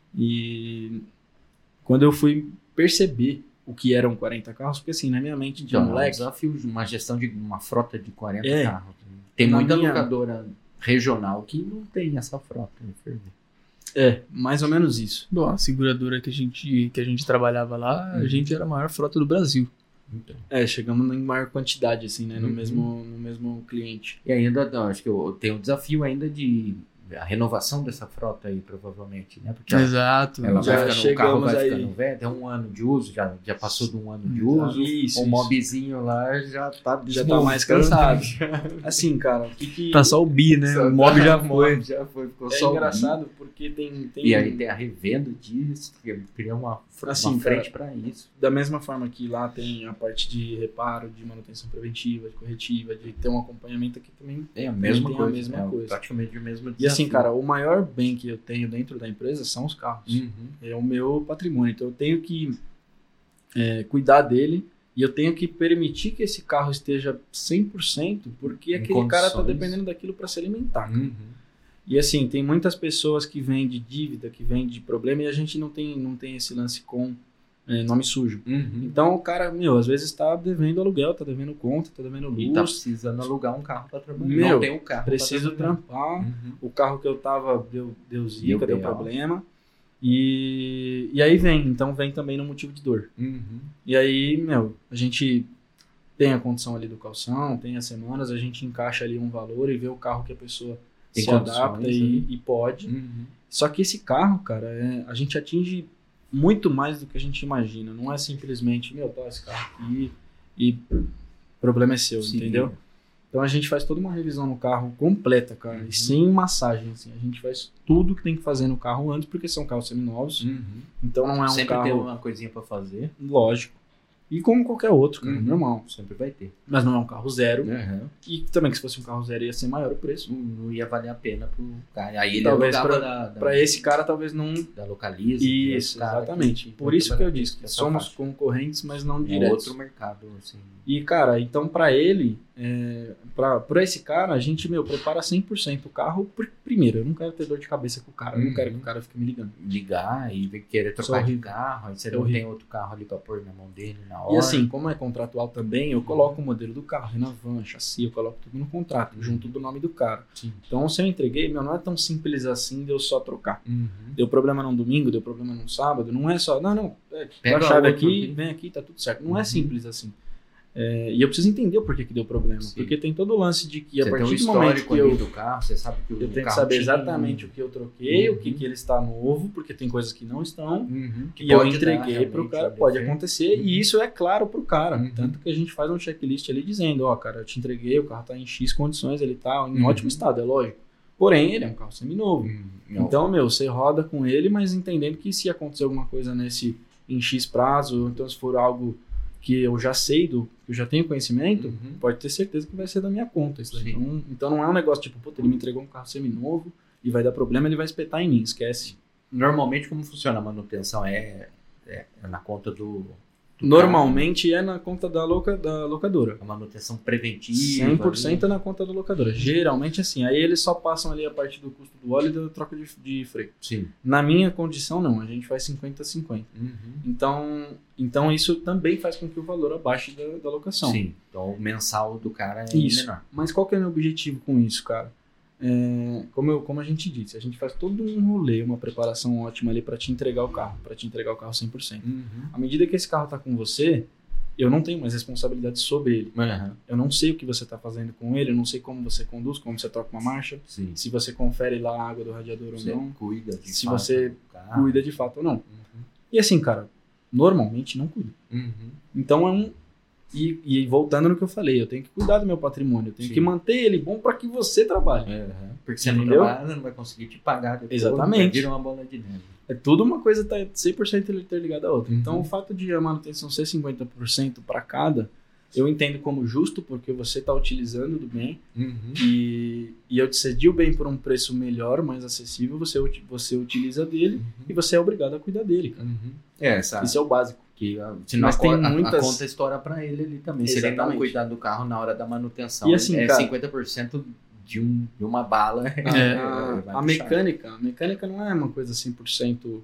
E quando eu fui perceber o que eram 40 carros, porque assim, na minha mente de moleque... desafio de uma gestão de uma frota de 40 carros. Tem muita locadora regional que não tem essa frota. Mais ou menos isso. Bom, a seguradora que a gente trabalhava lá, a gente era a maior frota do Brasil. Então. Chegamos em maior quantidade, assim, né? No mesmo cliente. E ainda, acho que tem o desafio ainda de a renovação dessa frota aí, provavelmente, né? Porque exato. Ela o carro vai ficando velho, tem um ano de uso, já passou de um ano de uso. O mobzinho lá já tá mais cansado. Assim, cara, o que... Tá só o bi, né? O mob já foi. Ficou só engraçado porque tem... E aí tem a revenda disso, cria uma frente para isso. Da mesma forma que lá tem a parte de reparo, de manutenção preventiva, de corretiva, de ter um acompanhamento aqui também. A mesma coisa. Praticamente o mesmo desafio. E assim, cara, o maior bem que eu tenho dentro da empresa são os carros. É o meu patrimônio. Então eu tenho que cuidar dele e eu tenho que permitir que esse carro esteja 100%, porque aquele cara tá dependendo daquilo para se alimentar. E assim, tem muitas pessoas que vêm de dívida, que vêm de problema, e a gente não tem esse lance com nome sujo. Então o cara, às vezes tá devendo aluguel, tá devendo conta, tá devendo luz. E tá precisando alugar um carro para trabalhar. Não tem um carro. Preciso trampar. O carro que eu tava deu zica, deu problema. E aí vem também no motivo de dor. E aí, a gente tem a condição ali do calção, tem as semanas, a gente encaixa ali um valor e vê o carro que a pessoa se adapta e pode. Só que esse carro, cara, a gente atinge muito mais do que a gente imagina. Não é simplesmente, tá esse carro aqui e o problema é seu, entendeu? Então a gente faz toda uma revisão no carro completa, cara, e sem massagem, assim. A gente faz tudo que tem que fazer no carro antes, porque são carros seminovos. Então não é um sempre carro... Sempre tem uma coisinha pra fazer. Lógico. E como qualquer outro, cara, normal. Sempre vai ter. Mas não é um carro zero. E também que se fosse um carro zero ia ser maior o preço. Não ia valer a pena pro cara. Aí ele talvez pra esse cara talvez não... Da Localiza. Isso, exatamente. Por isso que eu disse que somos concorrentes, mas não diretos. Outro mercado, assim. E, cara, então pra ele, pra esse cara, a gente, prepara 100% o carro. Primeiro, eu não quero ter dor de cabeça com o cara. Eu não quero que o cara fique me ligando. Ligar e querer trocar de carro. Aí você não tem outro carro ali pra pôr na mão dele na hora. E assim, como é contratual também, eu coloco o modelo do carro, Renavan, chassi, eu coloco tudo no contrato, junto do nome do cara. Então, se eu entreguei, não é tão simples assim de eu só trocar. Deu problema num domingo, deu problema num sábado, não é só, pega a chave aqui, vem aqui, tá tudo certo. Não é simples assim. E eu preciso entender o porquê que deu problema. Porque tem todo o lance de que você a partir do momento que eu... do carro, você sabe que eu tenho que saber exatamente o que eu troquei, o que ele está novo, porque tem coisas que não estão, que eu entreguei para o cara, pode acontecer, e isso é claro para o cara. Tanto que a gente faz um checklist ali dizendo, cara, eu te entreguei, o carro está em X condições, ele está em ótimo estado, é lógico. Porém, ele é um carro seminovo. Então, você roda com ele, mas entendendo que se acontecer alguma coisa em X prazo, então se for algo que eu já sei, que eu já tenho conhecimento, pode ter certeza que vai ser da minha conta. Isso daí. Então não é um negócio tipo, ele me entregou um carro seminovo e vai dar problema, ele vai espetar em mim, esquece. Normalmente como funciona a manutenção? É na conta do Normalmente carro. É na conta da locadora. A manutenção preventiva. 100% ali. É na conta da locadora. Geralmente assim. Aí eles só passam ali a parte do custo do óleo e da troca de freio. Sim. Na minha condição, não. A gente faz 50-50. Então isso também faz com que o valor abaixe da locação. Sim. Então o mensal do cara é menor. Mas qual que é o meu objetivo com isso, cara? Como a gente disse, a gente faz todo um rolê, uma preparação ótima ali para te entregar o carro 100%. À medida que esse carro tá com você, eu não tenho mais responsabilidade sobre ele. Eu não sei o que você tá fazendo com ele, eu não sei como você conduz, como você troca uma marcha, se você confere lá a água do radiador ou não, cuida de se você cuida de fato ou não. E assim, cara, normalmente não cuida. Então E voltando no que eu falei, eu tenho que cuidar do meu patrimônio, eu tenho que manter ele bom para que você trabalhe. Porque você não trabalha, não vai conseguir te pagar depois. Exatamente. Vira uma bola de neve. É tudo uma coisa tá 100% interligada à outra. Então o fato de a manutenção ser 50% para cada, eu entendo como justo porque você está utilizando do bem Uhum. e eu te cedi o bem por um preço melhor, mais acessível, você utiliza dele e você é obrigado a cuidar dele, cara. Essa, Isso é o básico. senão Mas tem a muitas- conta estoura pra ele ali também. Se ele não Exatamente. cuidar do carro na hora da manutenção, E assim, é cara- 50% de uma bala. A mecânica não é uma coisa 100%,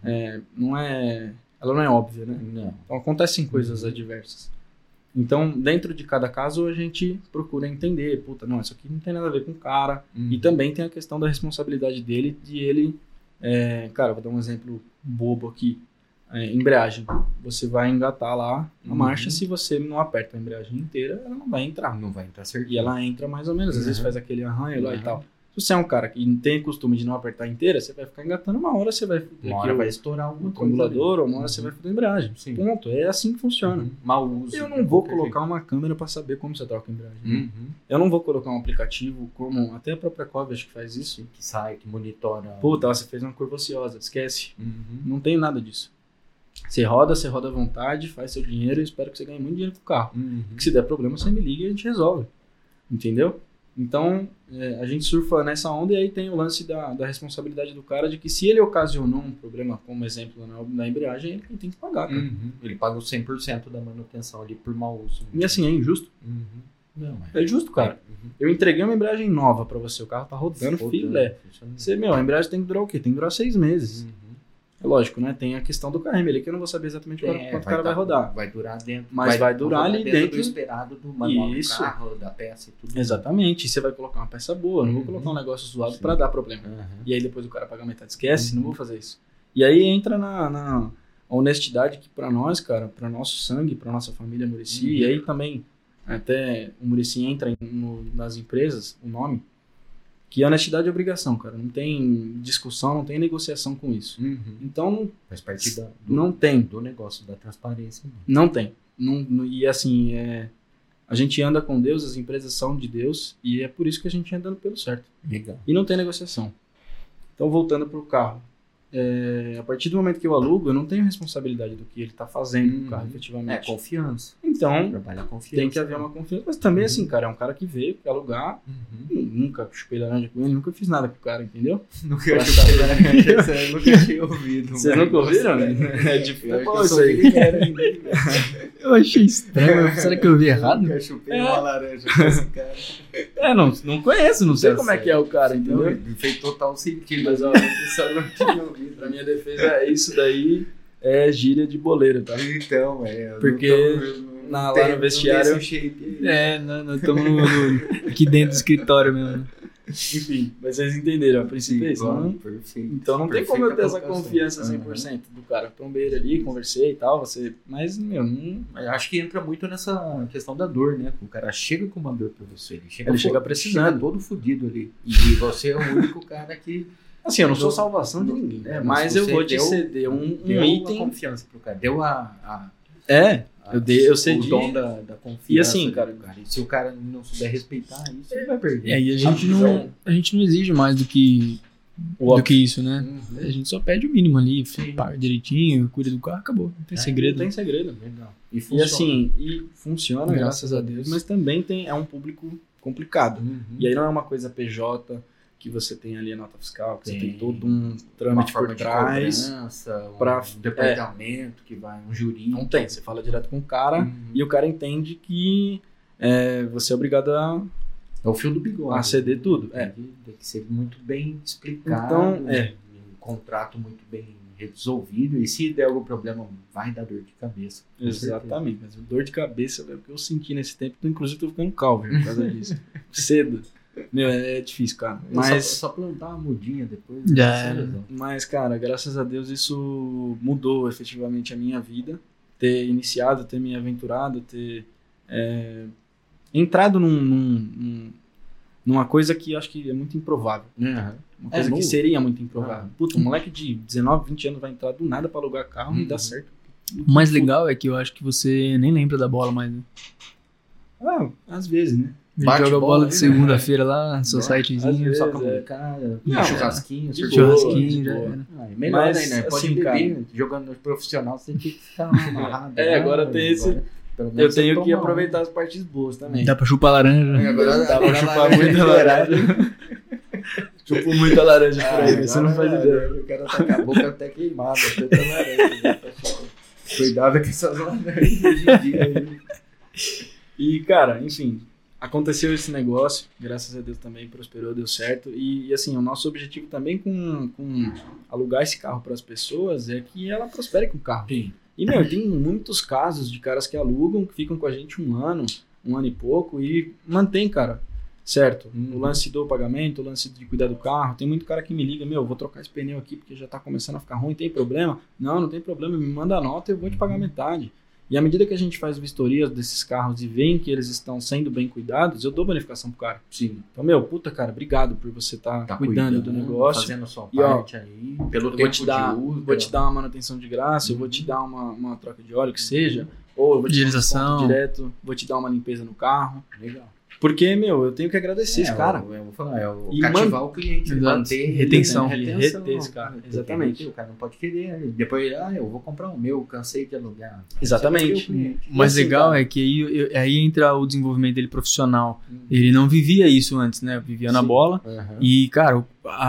ela não é óbvia, né? Não. Então acontecem coisas adversas. Então, dentro de cada caso, a gente procura entender, puta, não, isso aqui não tem nada a ver com o cara. E também tem a questão da responsabilidade dele, de ele, cara, vou dar um exemplo bobo aqui, embreagem. Você vai engatar lá a marcha, se você não aperta a embreagem inteira, ela não vai entrar. Não vai entrar certinho. E ela entra mais ou menos, às vezes Uhum. faz aquele arranho lá e Uhum. tal. Se você é um cara que tem costume de não apertar inteira, você vai ficar engatando, uma hora você vai foder Uma aqui hora o vai estourar alguma coisa acumulador, ali. uma hora você vai foder a embreagem. Sim. Ponto, é assim que funciona. Uhum. Mau uso. Eu não vou colocar uma câmera para saber como você troca a embreagem. Uhum. Eu não vou colocar um aplicativo como, até a própria Cove acho que faz isso. Que sai, que monitora. Puta, você fez uma curva ociosa, esquece. Uhum. Não tem nada disso. Você roda à vontade, faz seu dinheiro e espero que você ganhe muito dinheiro com o carro. Uhum. Que se der problema, você me liga e a gente resolve. Entendeu? Então, a gente surfa nessa onda e aí tem o lance da responsabilidade do cara de que se ele ocasionou um problema, como exemplo na embreagem, ele tem que pagar, cara. Uhum. Ele paga os 100% da manutenção ali por mau uso. E assim, é injusto. Uhum. Não, É justo, cara. Uhum. Eu entreguei uma embreagem nova pra você, o carro tá rodando filé. Funcionando. Você, a embreagem tem que durar o quê? Tem que durar 6 meses. Uhum. É lógico, né? Tem a questão do KM ali, que eu não vou saber exatamente quanto o cara vai rodar. Vai durar dentro. Mas vai durar ali dentro do esperado do manual Isso. do carro, da peça e tudo. Exatamente. E você vai colocar uma peça boa, não vou colocar um negócio zoado Sim. pra dar problema. Uhum. E aí depois o cara paga metade, esquece, não vou fazer isso. E aí entra na honestidade que pra nós, cara, pra nosso sangue, pra nossa família Muricy, e aí também até o Muricy entra nas empresas, o nome, que honestidade é obrigação, cara. Não tem discussão, não tem negociação com isso. Uhum. Então, Faz parte não tem. do negócio, da transparência. Né? Não tem. E assim, a gente anda com Deus, as empresas são de Deus, e é por isso que a gente anda pelo certo. Legal. E não tem negociação. Então, voltando pro carro. A partir do momento que eu alugo, eu não tenho responsabilidade do que ele está fazendo com o carro, É efetivamente. confiança. Então, Trabalhar confiança. tem que haver uma confiança. Mas também, assim, cara, é um cara que veio, quer alugar. Uhum. Nunca chupei laranja com ele, nunca fiz nada com o cara, entendeu? Nunca chupei laranja, eu nunca tinha ouvido. Vocês nunca ouviram, né? É difícil. Eu Pô, acho isso que eu aí. sou mineiro ainda. Eu achei estranho. Será que eu vi errado? Nunca chupei uma laranja com esse cara. Não conheço, não sei Tá como é que é o cara, entendeu? Não, fez total sentido. Mas, ó, Só não tinha ouvido. pra minha defesa, isso daí é gíria de boleiro, tá? Então, Porque lá no vestiário- Nós estamos aqui dentro do escritório mesmo. Enfim, mas vocês entenderam, a princípio é isso, não? Perfeito. Então não tem como eu ter essa Perfeita confiança colocação. 100% do cara. Trombei ele ali, conversei e tal, mas, meu, não... Mas acho que entra muito nessa questão da dor, né? O cara chega com uma dor pra você. Ele chega precisando. chega todo fodido ali. E você é o único cara que... Assim, eu não sou salvação de ninguém, mas eu você vou te deu- ceder um deu a item... confiança pro cara. Deu eu cedi. o dom da confiança. E assim, ali cara, pro E se o cara não souber respeitar isso, ele vai perder. E a gente não exige mais do que isso, né? Uhum. A gente só pede o mínimo ali, Sim. paga direitinho, cuida do carro, acabou. Não tem segredo. Não tem segredo. Legal. E assim, funciona, Graças a Deus. mas também é um público complicado. Uhum. E aí não é uma coisa PJ, que você tem ali a nota fiscal, que você tem Tem. todo um Uma trâmite forma por de trás. cobrança, pra- um departamento que vai, um jurídico. Não tem, você fala direto com o cara Uhum. e o cara entende que você é obrigado a É o fio do bigode. ceder tudo. Tem que ser muito bem explicado. Então, Um contrato muito bem resolvido. E se der algum problema, vai dar dor de cabeça. com Exatamente, mas dor de cabeça é o que eu senti nesse tempo, inclusive tô ficando calvo por causa disso. Cedo. Meu, é difícil, cara. certeza. Mas, Só plantar uma mudinha depois. Já vai ser era. legal. mas, cara, graças a Deus isso mudou efetivamente a minha vida. Ter iniciado, ter me aventurado, ter entrado numa coisa que eu acho que é muito improvável. Uma coisa que novo. seria muito improvável. Puta, um moleque de 19, 20 anos vai entrar do nada pra alugar carro e dá certo. O mais legal é que eu acho que você nem lembra da bola mais, né? Às vezes, né? A gente Bate joga bola bola aí, de né? segunda-feira lá, seu Às sitezinho. vezes. Só com a molecada, Não, churrasquinho, de cerveja. boa, Churrasquinho, de já boa. era. Melhor Mas, aí, né? Pode assim, beber, jogando no profissional, você tem que ficar amarrado. Agora tem esse- Pelo Eu menos você tenho que toma, aproveitar as partes boas também. Dá pra chupar laranja. Agora Dá pra chupar muita laranja. Chupo muita laranja por aí, você não faz ideia. O cara tá com a boca até queimada, até tá laranja, né, pessoal? Cuidado com essas laranjas hoje em dia aí. E, cara, enfim, aconteceu esse negócio, graças a Deus também prosperou, deu certo. E assim, o nosso objetivo também com alugar esse carro para as pessoas é que ela prospere com o carro. Sim. E, meu, tem muitos casos de caras que alugam, que ficam com a gente um ano e pouco e mantém, cara, certo? O lance do pagamento, o lance de cuidar do carro. Tem muito cara que me liga, meu, vou trocar esse pneu aqui porque já tá começando a ficar ruim, tem problema? Não tem problema, me manda a nota e eu vou te pagar metade. E à medida que a gente faz vistorias desses carros e vê que eles estão sendo bem cuidados, eu dou bonificação pro cara. Sim. Então, meu, puta, cara, obrigado por você estar cuidando do negócio. Fazendo a sua E, ó, parte aí, pelo Eu tempo vou te dar, de uso. vou te dar uma manutenção de graça, eu vou te dar uma troca de óleo que seja, ou eu vou te dar um Higienização. desconto direto, vou te dar uma limpeza no carro. Legal. Porque, meu, eu tenho que agradecer esse cara. Eu vou falar, é o E cativar o cliente, Exato. manter Retenção. retenção. Reter esse cara, Tem que exatamente. reter, o cara não pode querer. Depois, eu vou comprar o meu, cansei de alugar. Exatamente. Você vai ter o cliente. O mais E assim, legal cara, é que aí entra o desenvolvimento dele profissional. Ele não vivia isso antes, né? Vivia na Sim. bola. Aham. E, cara,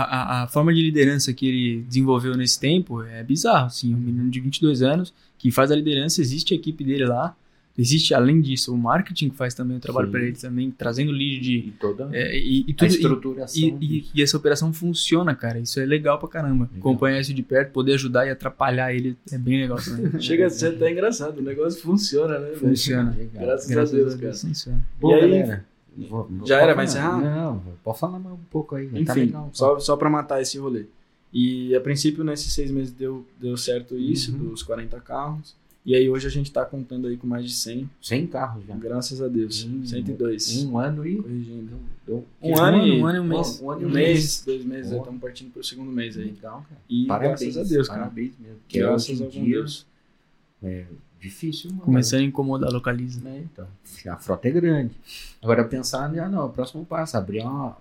a forma de liderança que ele desenvolveu nesse tempo é bizarro, assim. Um menino de 22 anos que faz a liderança, existe a equipe dele lá. Existe, além disso, o marketing que faz também o trabalho Sim. para ele também, trazendo lead de... E toda e a tudo, estruturação. e essa operação funciona, cara. Isso é legal pra caramba. Legal. Acompanhar isso de perto, poder ajudar e atrapalhar ele é bem legal também. Chega a ser até engraçado, o negócio funciona, né? velho? Funciona. Legal. Graças a Deus, cara. funciona. Bom, E aí, galera, já era, pode vai falar? encerrar? Não, pode falar mais um pouco aí. Tá Enfim, legal, só pra matar esse rolê. E a princípio, nesses 6 meses deu certo isso, dos 40 carros. E aí hoje a gente tá contando aí com mais de 100, 100 carros já. graças a Deus. 102. Um ano e... Corrigindo. Deu- Um ano e um mês. Um ano e Um um mês, 2 meses, Boa. estamos partindo pro segundo mês aí. Legal, cara. E Parabéns, graças a Deus, cara. Parabéns mesmo. Porque Graças hoje a em dia Deus. é difícil, mano. Começando a incomodar, localiza. Né? Então, a frota é grande. Agora pensar, o próximo passo, abrir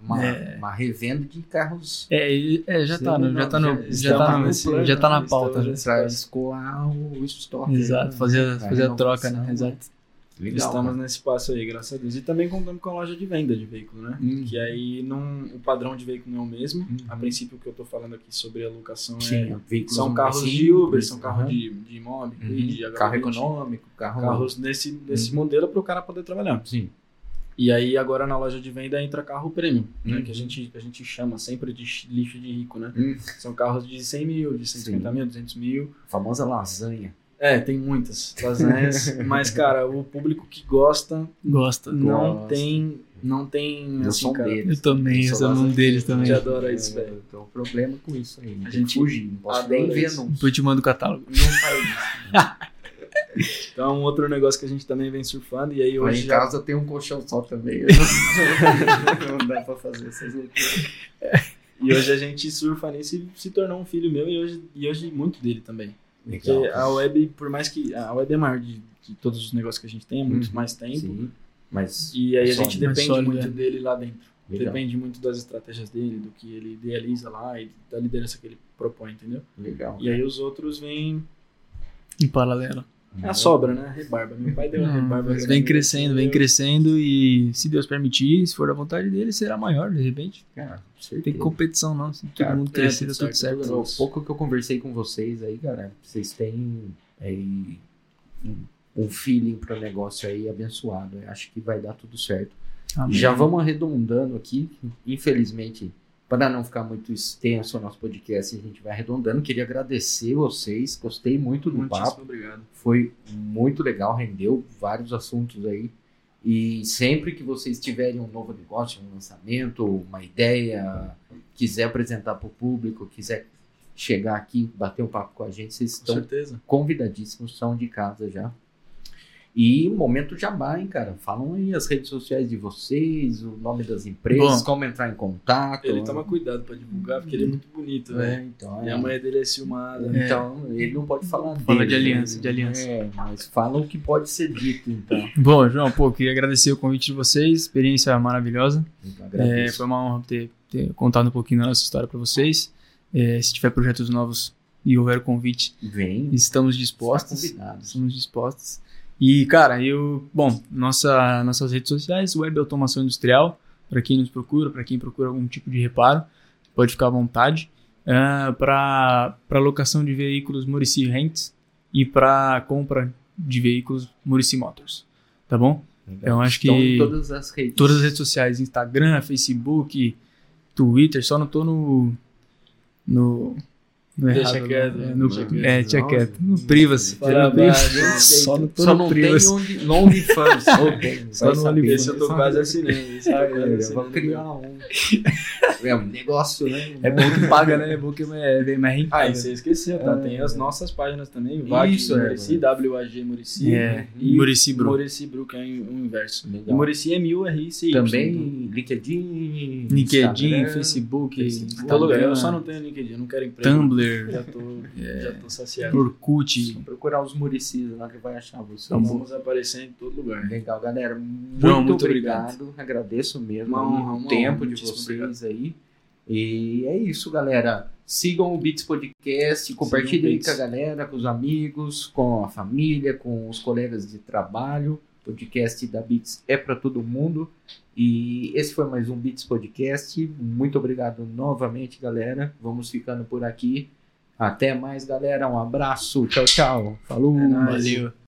uma revenda de carros Já tá na plano, pauta. estamos Né? nesse para passo. escoar o estoque. Exato, né? fazer a renovação, troca, né? Exato. Legal, Estamos cara. nesse passo aí, graças a Deus. E também contamos com a loja de venda de veículo, né? Que aí o padrão de veículo não é o mesmo. A princípio, o que eu tô falando aqui sobre a locação Sim, veículos são mais carros de simples, Uber, são carros aham. de Mob, de HB20, Carro econômico, carros nesse modelo para o cara poder trabalhar. Sim. E aí agora na loja de venda entra carro premium, né? Uhum. Que a gente chama sempre de lixo de rico, né? Hum. São carros de 100 mil, de 150 mil, 200 mil. Famosa lasanha. Tem muitas lasanhas, mas cara, o público que gosta Gosta. não tem Eu assim, sou um cara. deles. Eu também, eu sou um deles também. gente adora isso, velho. Eu tenho um problema com isso aí. A A gente gente fugir. Não posso adora nem ver, isso. não. Depois eu te mando o catálogo. Não faz isso. Então, outro negócio que a gente também vem surfando, e aí Lá hoje em já... casa tem um colchão só também. Não dá pra fazer essas loucuras. E hoje a gente surfa nisso e se tornou um filho meu e hoje muito dele também. Porque Legal, a web, por mais que... A web é maior de todos os negócios que a gente tem, é muito mais tempo. Sim, mas E aí a gente sólido. depende sólido, muito é. dele lá dentro. Legal. Depende muito das estratégias dele, do que ele idealiza lá e da liderança que ele propõe, entendeu? Legal. E aí os outros vêm... Em paralelo. É a sobra, né? A rebarba. Meu pai deu uma rebarba. Mas grande, vem crescendo e se Deus permitir, se for da vontade dele, será maior, de repente. Cara, Não tem competição não, se todo Cara, mundo crescer, tá tudo tudo certo. certo. O pouco que eu conversei com vocês aí, galera, vocês têm aí um feeling pro negócio aí abençoado. Eu acho que vai dar tudo certo. Amém. Já vamos arredondando aqui. Infelizmente, para não ficar muito extenso o nosso podcast, a gente vai arredondando. Queria agradecer vocês. Gostei muito do Muitíssimo papo. obrigado. Foi muito legal, rendeu vários assuntos aí. E sempre que vocês tiverem um novo negócio, um lançamento, uma ideia, quiser apresentar para o público, quiser chegar aqui, bater um papo com a gente, vocês Com estão certeza. convidadíssimos, são de casa já. E momento jabá, hein, cara? Falam aí as redes sociais de vocês, o nome das empresas, Bom, como entrar em contato. Ele toma cuidado pra divulgar, porque ele é muito bonito, velho. Então, E a mulher dele é ciumada. então, ele não pode falar Fala dele, de aliança, né? de aliança. Mas fala o que pode ser dito, então. Bom, João, queria agradecer o convite de vocês, experiência maravilhosa. Então, agradeço. Foi uma honra ter contado um pouquinho da nossa história para vocês. Se tiver projetos novos e houver convite, Vem, estamos está dispostos. convidado. Estamos dispostos. E, cara, nossas redes sociais, Web Automação Industrial, para quem nos procura, para quem procura algum tipo de reparo, pode ficar à vontade. Para locação de veículos Muricy Rents e para compra de veículos Muricy Motors, tá bom? Então acho que em todas as redes sociais, Instagram, Facebook, Twitter, só não tô no Deixa errado, quieto. deixa quieto. No Privacy. Só não tô só no não Privacy. tem no OnlyFans. Só no OnlyFans. Esse eu tô quase assinando. Eu vou criar um. É um negócio, né? É bom que paga, né? É bom que é mais rentável. Ah, e você esqueceu, tá? Tem as nossas páginas também. Isso, Muricy, WAG Muricy. E Muricy Bru. Muricy Bru, que é o inverso. Legal. E Muricy é 1000 RICY. Também LinkedIn, LinkedIn, Facebook, Todo lugar. Eu Instagram, só não tenho LinkedIn, eu não quero emprego. Tumblr, Já tô saciado. Orkut. procurar os Muricis lá que vai achar você. Então vamos aparecer em todo lugar. Legal, galera. Muito, João, muito obrigado. Agradeço mesmo Uma honra, o uma tempo honra. de Muitíssimo vocês aí. E é isso, galera. Sigam o Beats Podcast, compartilhem aí Beats. com a galera, com os amigos, com a família, com os colegas de trabalho. O podcast da Beats é para todo mundo. E esse foi mais um Beats Podcast. Muito obrigado novamente, galera. Vamos ficando por aqui. Até mais, galera. Um abraço. Tchau, tchau. Falou. É nóis. Valeu.